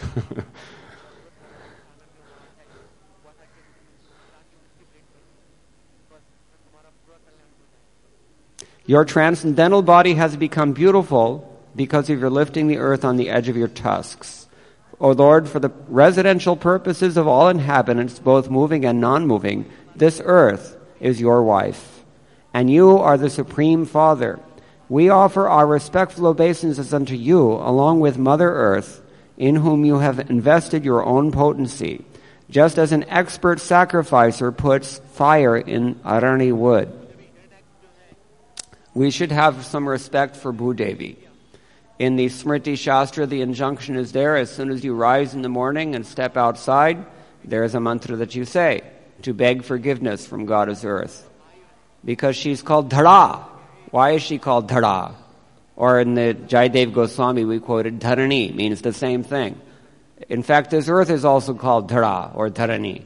Your transcendental body has become beautiful because of your lifting the earth on the edge of your tusks. O Lord, for the residential purposes of all inhabitants, both moving and non-moving, this earth is your wife, and you are the Supreme Father. We offer our respectful obeisances unto you, along with Mother Earth, in whom you have invested your own potency, just as an expert sacrificer puts fire in arani wood. We should have some respect for Bhudevi. In the Smriti Shastra, the injunction is there, as soon as you rise in the morning and step outside, there is a mantra that you say to beg forgiveness from Goddess Earth. Because she's called Dhara. Why is she called Dhara? Or in the Jayadev Goswami, we quoted Dharani, means the same thing. In fact, this earth is also called Dhara or Dharani.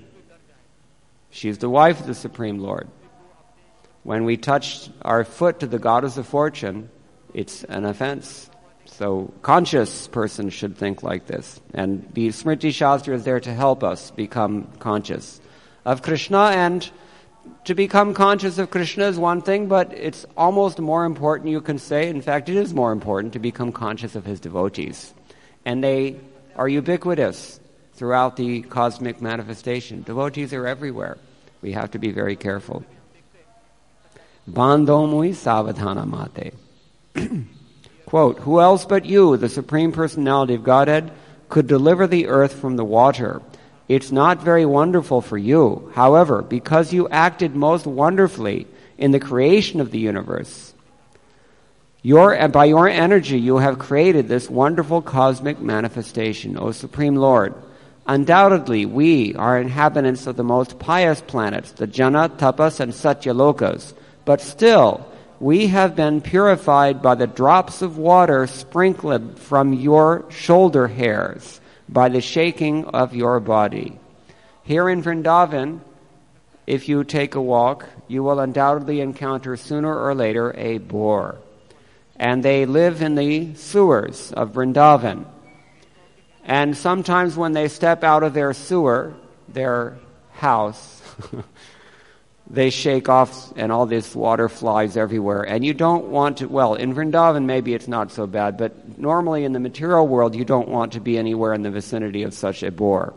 She's the wife of the Supreme Lord. When we touch our foot to the goddess of fortune, it's an offense. So conscious person should think like this. And the Smriti Shastra is there to help us become conscious of Krishna. And to become conscious of Krishna is one thing, but it's almost more important, you can say. In fact, it is more important to become conscious of his devotees. And they are ubiquitous throughout the cosmic manifestation. Devotees are everywhere. We have to be very careful. Bandhomui savadhana mate. Quote, who else but you, the Supreme Personality of Godhead, could deliver the earth from the water? It's not very wonderful for you. However, because you acted most wonderfully in the creation of the universe, your, and by your energy you have created this wonderful cosmic manifestation, O Supreme Lord. Undoubtedly, we are inhabitants of the most pious planets, the Jana, Tapas, and Satyalokas, but still, we have been purified by the drops of water sprinkled from your shoulder hairs by the shaking of your body. Here in Vrindavan, if you take a walk, you will undoubtedly encounter sooner or later a boar. And they live in the sewers of Vrindavan. And sometimes when they step out of their sewer, their house, they shake off and all this water flies everywhere. And you don't want to, well, in Vrindavan maybe it's not so bad, but normally in the material world you don't want to be anywhere in the vicinity of such a boar.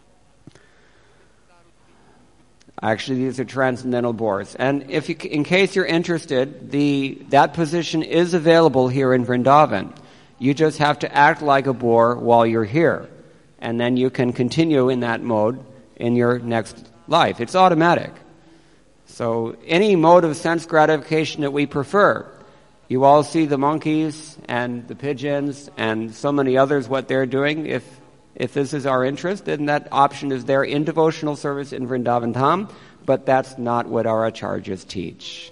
Actually, these are transcendental boars. And if you, in case you're interested, the that position is available here in Vrindavan. You just have to act like a boar while you're here. And then you can continue in that mode in your next life. It's automatic. So any mode of sense gratification that we prefer, you all see the monkeys and the pigeons and so many others, what they're doing. If if this is our interest, then that option is there in devotional service in Vrindavan Dham, but that's not what our acharyas teach.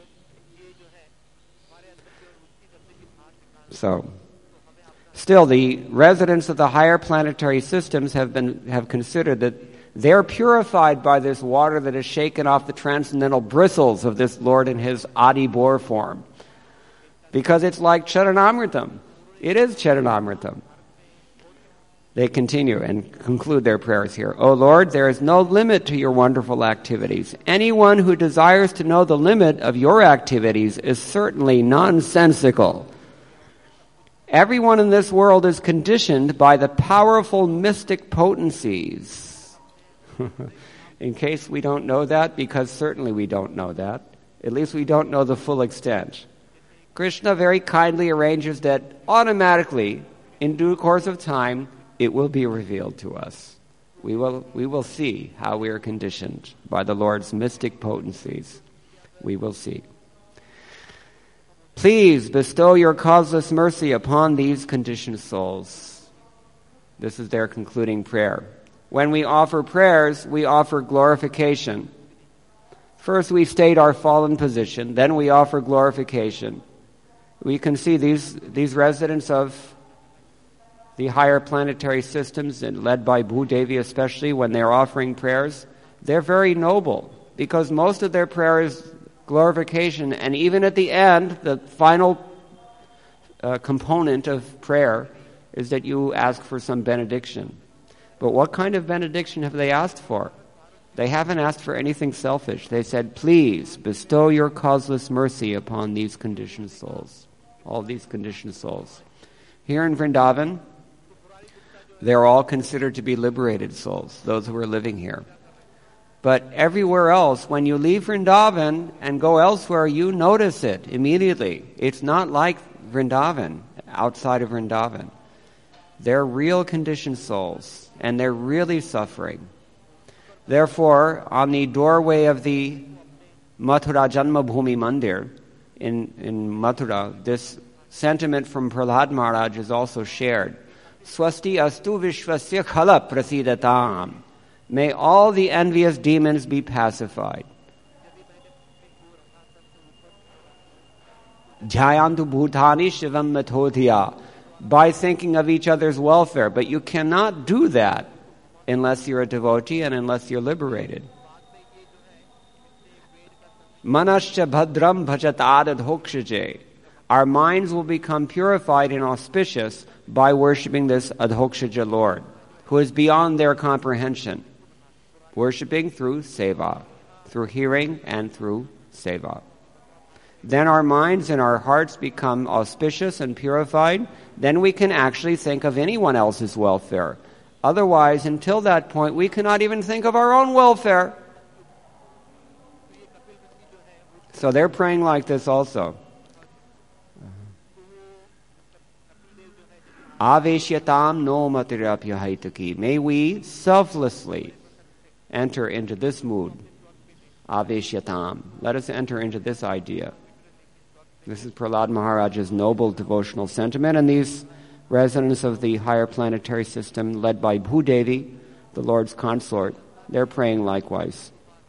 So, still, the residents of the higher planetary systems have been have considered that they're purified by this water that is shaken off the transcendental bristles of this Lord in his Adi Bor form. Because it's like Charanamritam. It is Charanamritam. They continue and conclude their prayers here. O Lord, there is no limit to your wonderful activities. Anyone who desires to know the limit of your activities is certainly nonsensical. Everyone in this world is conditioned by the powerful mystic potencies. In case we don't know that, because certainly we don't know that, at least we don't know the full extent. Krishna very kindly arranges that automatically, in due course of time, it will be revealed to us. We will, we will see how we are conditioned by the Lord's mystic potencies. We will see. Please bestow your causeless mercy upon these conditioned souls. This is their concluding prayer. When we offer prayers, we offer glorification. First we state our fallen position, then we offer glorification. We can see these, these residents of the higher planetary systems, and led by Bhudevi especially, when they're offering prayers, they're very noble, because most of their prayer is glorification, and even at the end, the final uh, component of prayer is that you ask for some benediction. But what kind of benediction have they asked for? They haven't asked for anything selfish. They said, please bestow your causeless mercy upon these conditioned souls, all these conditioned souls. Here in Vrindavan, they're all considered to be liberated souls, those who are living here. But everywhere else, when you leave Vrindavan and go elsewhere, you notice it immediately. It's not like Vrindavan, outside of Vrindavan. They're real conditioned souls, and they're really suffering. Therefore, on the doorway of the Mathura Janma Bhumi Mandir in, in Mathura, this sentiment from Prahlad Maharaj is also shared. Swasti astu vishvasya khala prasidatam. May all the envious demons be pacified. Dhyayantu bhutani shivam mathodhya. By thinking of each other's welfare. But you cannot do that unless you're a devotee and unless you're liberated. Manascha bhadram bhajat adhokshaje. Our minds will become purified and auspicious by worshipping this adhokshaja Lord, who is beyond their comprehension. Worshipping through seva, through hearing and through seva. Then our minds and our hearts become auspicious and purified. Then we can actually think of anyone else's welfare. Otherwise, until that point, we cannot even think of our own welfare. So they're praying like this also. Aveshyatam no matirapyahaitaki. May we selflessly enter into this mood. Aveshyatam. Let us enter into this idea. This is Prahlad Maharaj's noble devotional sentiment, and these residents of the higher planetary system, led by Bhudevi, the Lord's consort, they're praying likewise.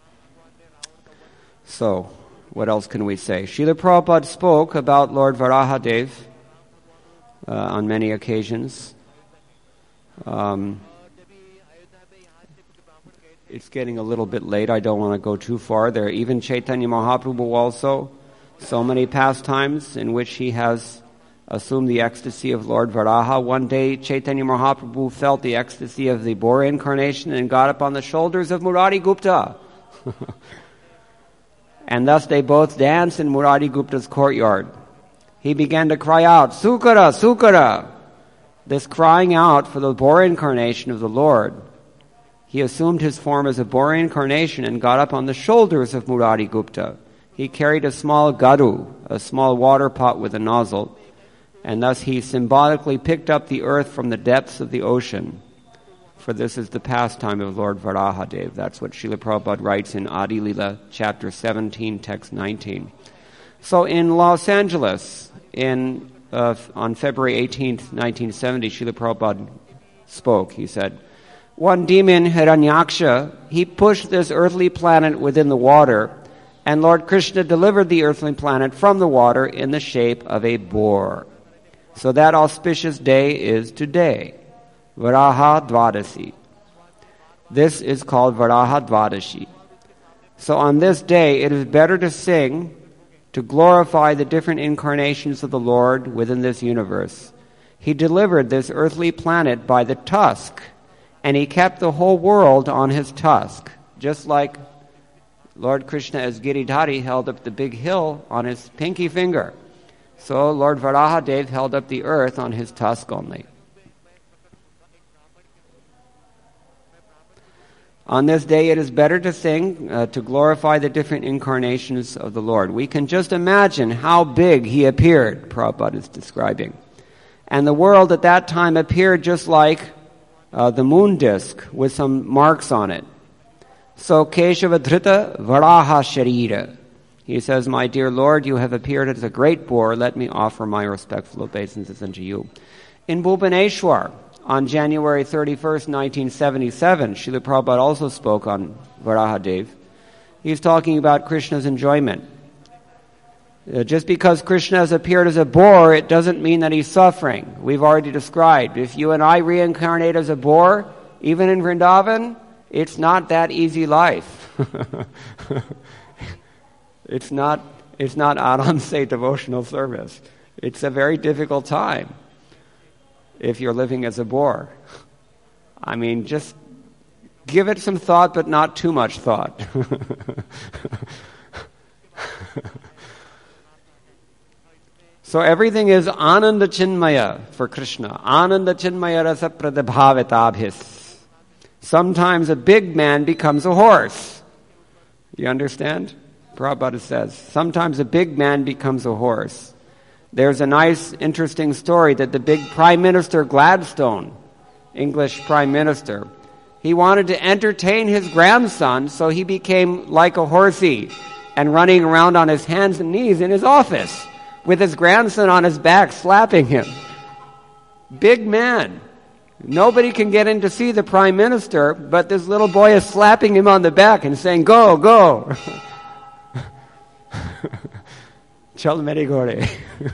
So, what else can we say? Srila Prabhupada spoke about Lord Varahadev uh, on many occasions. Um, it's getting a little bit late. I don't want to go too far. There, even Chaitanya Mahaprabhu also, so many pastimes in which he has assumed the ecstasy of Lord Varaha. One day, Chaitanya Mahaprabhu felt the ecstasy of the Bora incarnation and got up on the shoulders of Murari Gupta. And thus they both danced in Murari Gupta's courtyard. He began to cry out, Sukara, Sukara! This crying out for the Bora incarnation of the Lord. He assumed his form as a Bora incarnation and got up on the shoulders of Murari Gupta. He carried a small garu, a small water pot with a nozzle, and thus he symbolically picked up the earth from the depths of the ocean, for this is the pastime of Lord Varahadev. That's what Srila Prabhupada writes in Adi Lila, chapter seventeen, text nineteen. So in Los Angeles, in uh, on February eighteenth, nineteen seventy, Srila Prabhupada spoke. He said, one demon, Hiranyaksha, he pushed this earthly planet within the water, and Lord Krishna delivered the earthly planet from the water in the shape of a boar. So that auspicious day is today, Varaha Dvadasi. This is called Varaha Dvadashi. So on this day, it is better to sing, to glorify the different incarnations of the Lord within this universe. He delivered this earthly planet by the tusk, and he kept the whole world on his tusk, just like Lord Krishna as Giridhari held up the big hill on his pinky finger. So Lord Varahadev held up the earth on his tusk only. On this day, it is better to sing, uh, to glorify the different incarnations of the Lord. We can just imagine how big he appeared, Prabhupada is describing. And the world at that time appeared just like uh, the moon disk with some marks on it. So, Keshavadhrita Varaha Sharira. He says, my dear Lord, you have appeared as a great boar. Let me offer my respectful obeisances unto you. In Bhubaneswar, on January thirty-first, nineteen seventy-seven, Srila Prabhupada also spoke on Varahadev. He's talking about Krishna's enjoyment. Uh, just because Krishna has appeared as a boar, it doesn't mean that he's suffering. We've already described. If you and I reincarnate as a boar, even in Vrindavan, it's not that easy life. It's not, it's not Aram-se devotional service. It's a very difficult time if you're living as a boar. I mean, just give it some thought, but not too much thought. So everything is Ananda Chinmaya for Krishna. Ananda Chinmaya Rasa Pradabhavitabhis. Sometimes a big man becomes a horse. You understand? Prabhupada says, sometimes a big man becomes a horse. There's a nice, interesting story that the big Prime Minister Gladstone, English Prime Minister, he wanted to entertain his grandson, so he became like a horsey and running around on his hands and knees in his office with his grandson on his back slapping him. Big man. Nobody can get in to see the Prime Minister, but this little boy is slapping him on the back and saying, go, go. Chal mere gore.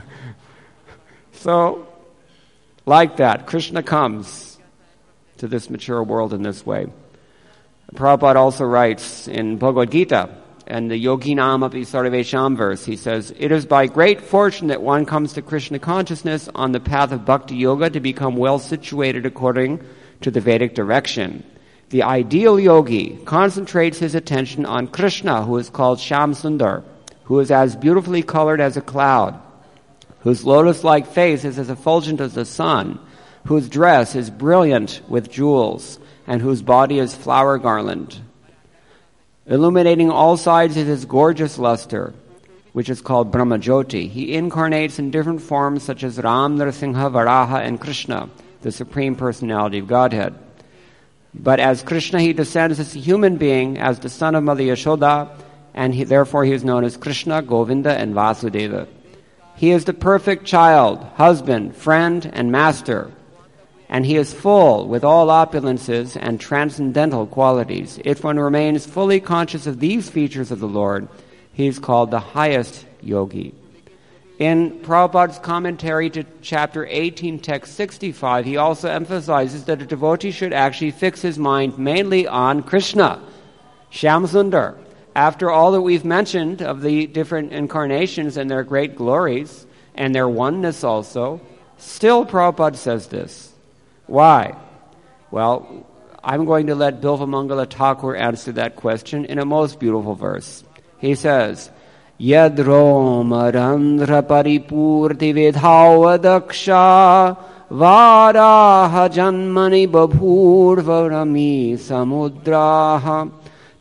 So, like that, Krishna comes to this mature world in this way. Prabhupada also writes in Bhagavad Gita, and the Yoginam api sarvesham verse, he says, it is by great fortune that one comes to Krishna consciousness on the path of bhakti yoga to become well situated according to the Vedic direction. The ideal yogi concentrates his attention on Krishna, who is called Shyam Sundar, who is as beautifully colored as a cloud, whose lotus-like face is as effulgent as the sun, whose dress is brilliant with jewels, and whose body is flower garland. Illuminating all sides is his gorgeous luster, which is called Brahmajyoti. He incarnates in different forms such as Ram, Nrsimha, Varaha, and Krishna, the Supreme Personality of Godhead. But as Krishna, he descends as a human being, as the son of Mother Yashoda, and he, therefore he is known as Krishna, Govinda, and Vasudeva. He is the perfect child, husband, friend, and master. And he is full with all opulences and transcendental qualities. If one remains fully conscious of these features of the Lord, he is called the highest yogi. In Prabhupada's commentary to chapter eighteen, text sixty-five, he also emphasizes that a devotee should actually fix his mind mainly on Krishna, Shyam Sundar. After all that we've mentioned of the different incarnations and their great glories, and their oneness also, still Prabhupada says this. Why? Well, I'm going to let Bilvamangala Thakur answer that question in a most beautiful verse. He says, Yadro marandra paripurti vidhavadaksha varaha janmani babhurvarami samudraha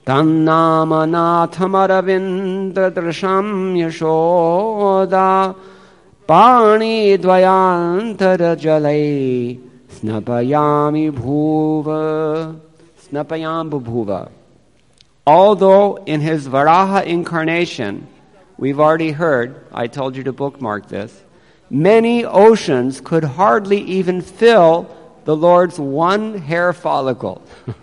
tannamanathamaravindra drasham yashoda pani dvayantara jalai Snapayami bhuva, snapayam bhuva. Although in his Varaha incarnation, we've already heard, I told you to bookmark this, many oceans could hardly even fill the Lord's one hair follicle.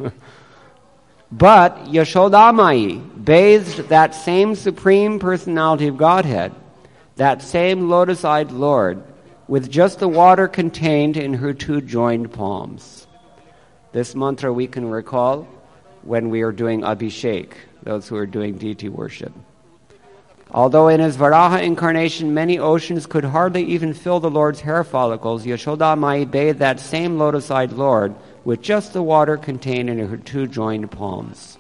But Yashodamai bathed that same Supreme Personality of Godhead, that same lotus-eyed Lord, with just the water contained in her two joined palms. This mantra we can recall when we are doing Abhishek, those who are doing deity worship. Although in his Varaha incarnation many oceans could hardly even fill the Lord's hair follicles, Yashodamai bathed that same lotus-eyed Lord with just the water contained in her two joined palms.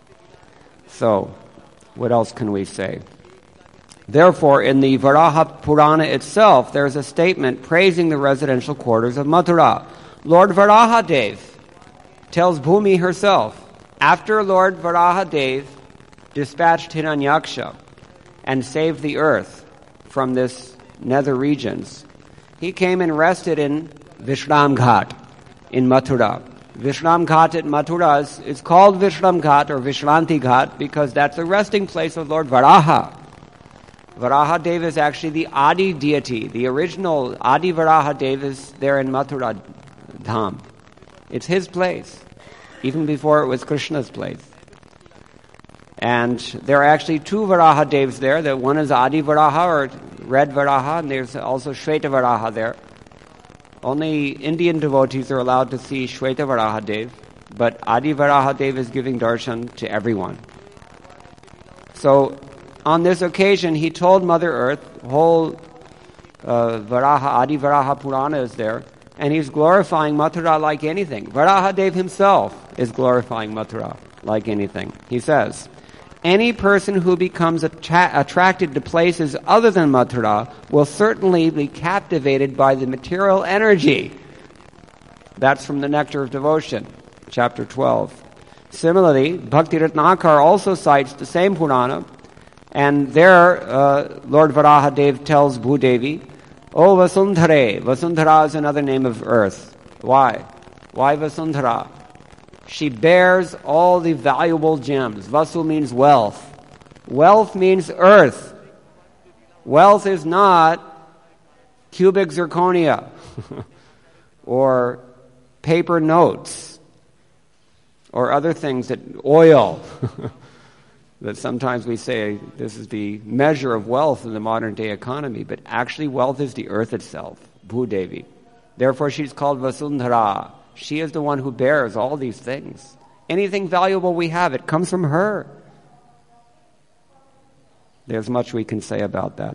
So, what else can we say? Therefore, in the Varaha Purana itself, there is a statement praising the residential quarters of Mathura. Lord Varahadev tells Bhumi herself, after Lord Varahadev dispatched Hiranyaksha and saved the earth from this nether regions, he came and rested in Vishram Ghat in Mathura. Vishram Ghat at Mathura is, is called Vishram Ghat or Vishranti Ghat because that's the resting place of Lord Varaha. Varahadev is actually the Adi deity. The original Adi Varahadev is there in Mathura Dham. It's his place, even before it was Krishna's place. And there are actually two Varahadevs there. The one is Adi Varaha or Red Varaha, and there's also Shweta Varaha there. Only Indian devotees are allowed to see Shweta Varahadev, but Adi Varahadev is giving darshan to everyone. So, on this occasion, he told Mother Earth, whole uh, Varaha, Adi Varaha Purana is there, and he's glorifying Mathura like anything. Varahadev himself is glorifying Mathura like anything. He says, any person who becomes attra- attracted to places other than Mathura will certainly be captivated by the material energy. That's from the Nectar of Devotion, chapter twelve. Similarly, Bhakti Ratnakar also cites the same Purana, and there uh, Lord Varahadev tells Bhudevi, O Vasundhare, Vasundhara is another name of earth. Why? Why Vasundhara? She bears all the valuable gems. Vasu means wealth. Wealth means earth. Wealth is not cubic zirconia or paper notes or other things that oil that sometimes we say this is the measure of wealth in the modern day economy, but actually wealth is the earth itself, Bhudevi. Therefore she's called Vasundhara. She is the one who bears all these things. Anything valuable we have, it comes from her. There's much we can say about that.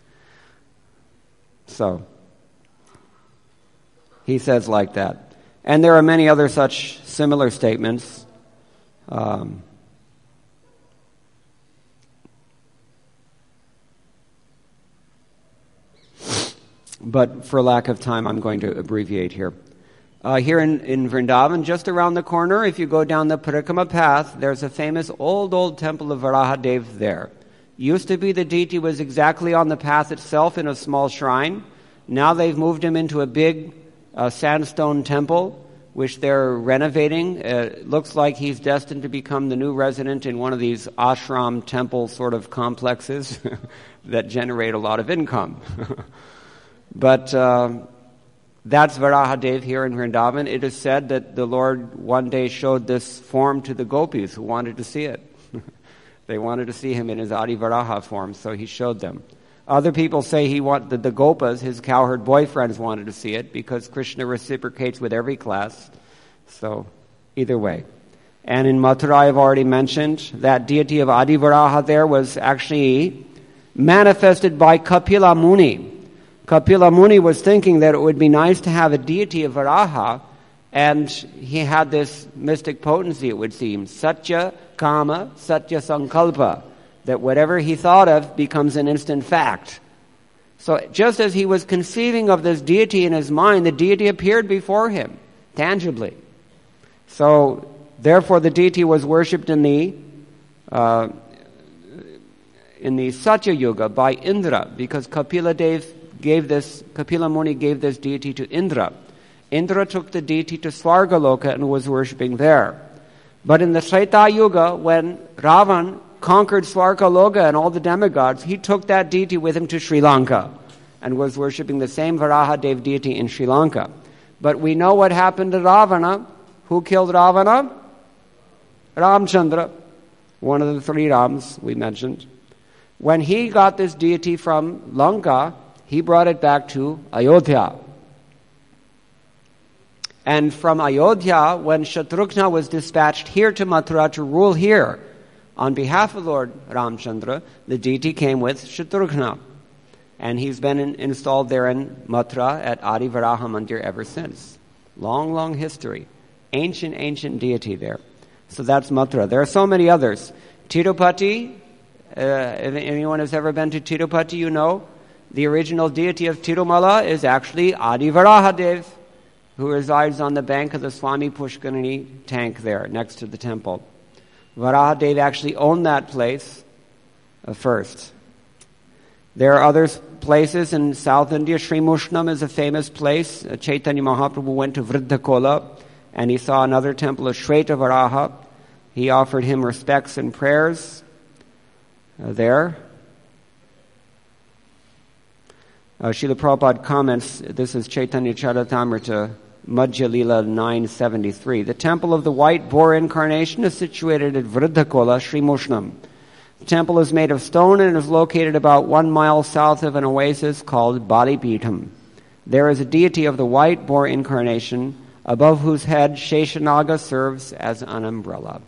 So, he says like that. And there are many other such similar statements. Um, but for lack of time, I'm going to abbreviate here. Uh, here in, in Vrindavan, just around the corner, if you go down the Parikrama path, there's a famous old, old temple of Varahadev there. Used to be the deity was exactly on the path itself in a small shrine. Now they've moved him into a big uh, sandstone temple, which they're renovating. Uh, it looks like he's destined to become the new resident in one of these ashram temple sort of complexes that generate a lot of income. But uh, that's Varahadev here in Vrindavan. It is said that the Lord one day showed this form to the gopis who wanted to see it. They wanted to see him in his Adi Varaha form, so he showed them. Other people say he want, that the gopas, his cowherd boyfriends, wanted to see it because Krishna reciprocates with every class. So, either way. And in Mathura, I've already mentioned that deity of Adi Varaha there was actually manifested by Kapila Muni. Kapila Muni was thinking that it would be nice to have a deity of Varaha, and he had this mystic potency, it would seem. Satya Kama, Satya Sankalpa. That whatever he thought of becomes an instant fact. So just as he was conceiving of this deity in his mind, the deity appeared before him, tangibly. So, therefore the deity was worshipped in the uh, in the Satya Yuga by Indra, because Kapila Dev gave this, Kapila Muni gave this deity to Indra. Indra took the deity to Svargaloka and was worshipping there. But in the Treta Yuga, when Ravan conquered Svargaloka and all the demigods, he took that deity with him to Sri Lanka and was worshipping the same Varahadev deity in Sri Lanka. But we know what happened to Ravana. Who killed Ravana? Ramchandra, one of the three Rams we mentioned. When he got this deity from Lanka, he brought it back to Ayodhya. And from Ayodhya, when Shatrughna was dispatched here to Mathura to rule here, on behalf of Lord Ramchandra, the deity came with Shatrughna. And he's been in, installed there in Mathura at Adi Varaha Mandir ever since. Long, long history. Ancient, ancient deity there. So that's Mathura. There are so many others. Tirupati, uh, if anyone has ever been to Tirupati, you know, the original deity of Tirumala is actually Adi Varahadev, who resides on the bank of the Swami Pushkarini tank there, next to the temple. Varahadev actually owned that place uh, first. There are other places in South India. Sri Mushnam is a famous place. Uh, Chaitanya Mahaprabhu went to Vriddhakola and he saw another temple of Shweta Varaha. He offered him respects and prayers uh, there. Uh, Srila Prabhupada comments, this is Chaitanya Charitamrita, Madhya Lila nine seventy-three. The temple of the white boar incarnation is situated at Vriddhakola, Sri Mushnam. The temple is made of stone and is located about one mile south of an oasis called Balipitham. There is a deity of the white boar incarnation, above whose head Sheshanaga serves as an umbrella.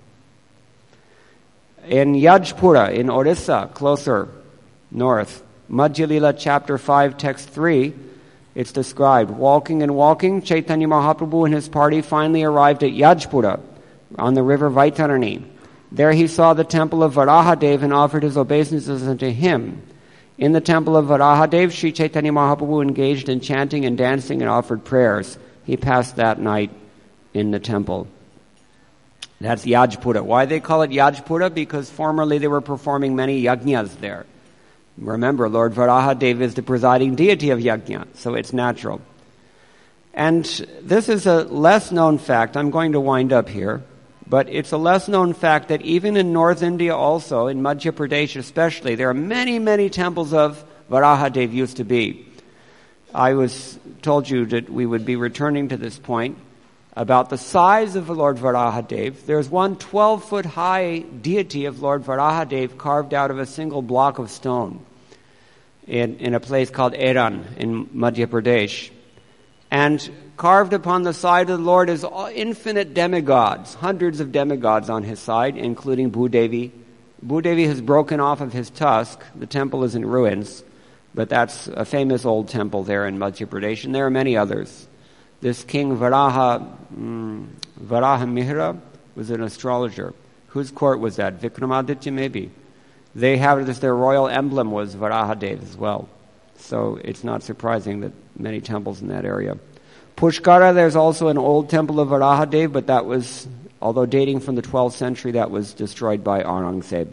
In Yajpura, in Orissa, closer north, Madhya Lila chapter five, text three, it's described, walking and walking, Chaitanya Mahaprabhu and his party finally arrived at Yajpura on the river Vaitarani. There he saw the temple of Varahadev and offered his obeisances unto him. In the temple of Varahadev, Sri Chaitanya Mahaprabhu engaged in chanting and dancing and offered prayers. He passed that night in the temple. That's Yajpura. Why they call it Yajpura? Because formerly they were performing many yajñas there. Remember, Lord Varahadev is the presiding deity of yajña, so it's natural. And this is a less known fact. I'm going to wind up here. But it's a less known fact that even in North India also, in Madhya Pradesh especially, there are many, many temples of Varahadev used to be. I was told you that we would be returning to this point about the size of Lord Varahadev. There's one twelve-foot high deity of Lord Varahadev carved out of a single block of stone in, in a place called Eran in Madhya Pradesh. And carved upon the side of the Lord is infinite demigods, hundreds of demigods on his side, including Bhudevi. Bhudevi has broken off of his tusk. The temple is in ruins, but that's a famous old temple there in Madhya Pradesh, and there are many others. This king Varaha, mm, Varaha Mihra was an astrologer. Whose court was that? Vikramaditya, maybe. They have it as their royal emblem was Varahadev as well. So it's not surprising that many temples in that area. Pushkara, there's also an old temple of Varahadev, but that was, although dating from the twelfth century, that was destroyed by Aurangzeb.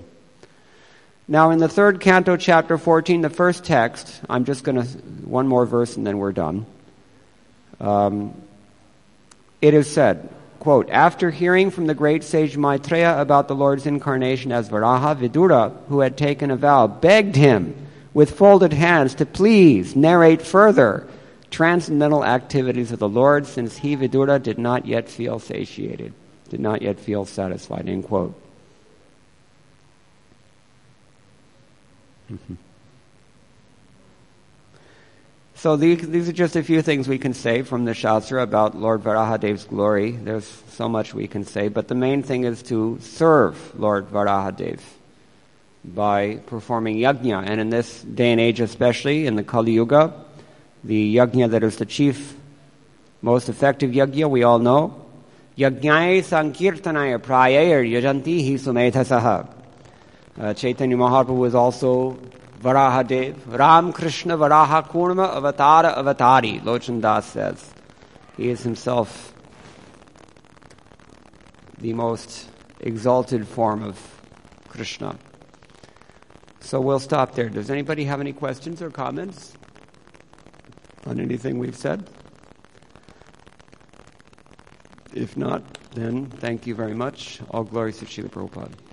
Now in the third canto, chapter fourteen, the first text, I'm just going to, one more verse and then we're done. Um, it is said, quote, after hearing from the great sage Maitreya about the Lord's incarnation as Varaha, Vidura, who had taken a vow, begged him with folded hands to please narrate further transcendental activities of the Lord, since he, Vidura, did not yet feel satiated, did not yet feel satisfied, end quote. Mm-hmm. So these, these are just a few things we can say from the Shastra about Lord Varahadev's glory. There's so much we can say, but the main thing is to serve Lord Varahadev by performing yajna. And in this day and age especially, in the Kali Yuga, the yajna that is the chief, most effective yajna, we all know. Yajnaya sankirtanaya prayayar yajanti hi sumedhasaha. Uh, Chaitanya Mahaprabhu is also Varahadev. Ram Krishna Varaha Kurma Avatara Avatari, Lochan Das says. He is himself the most exalted form of Krishna. So we'll stop there. Does anybody have any questions or comments on anything we've said? If not, then thank you very much. All glory to Srila Prabhupada.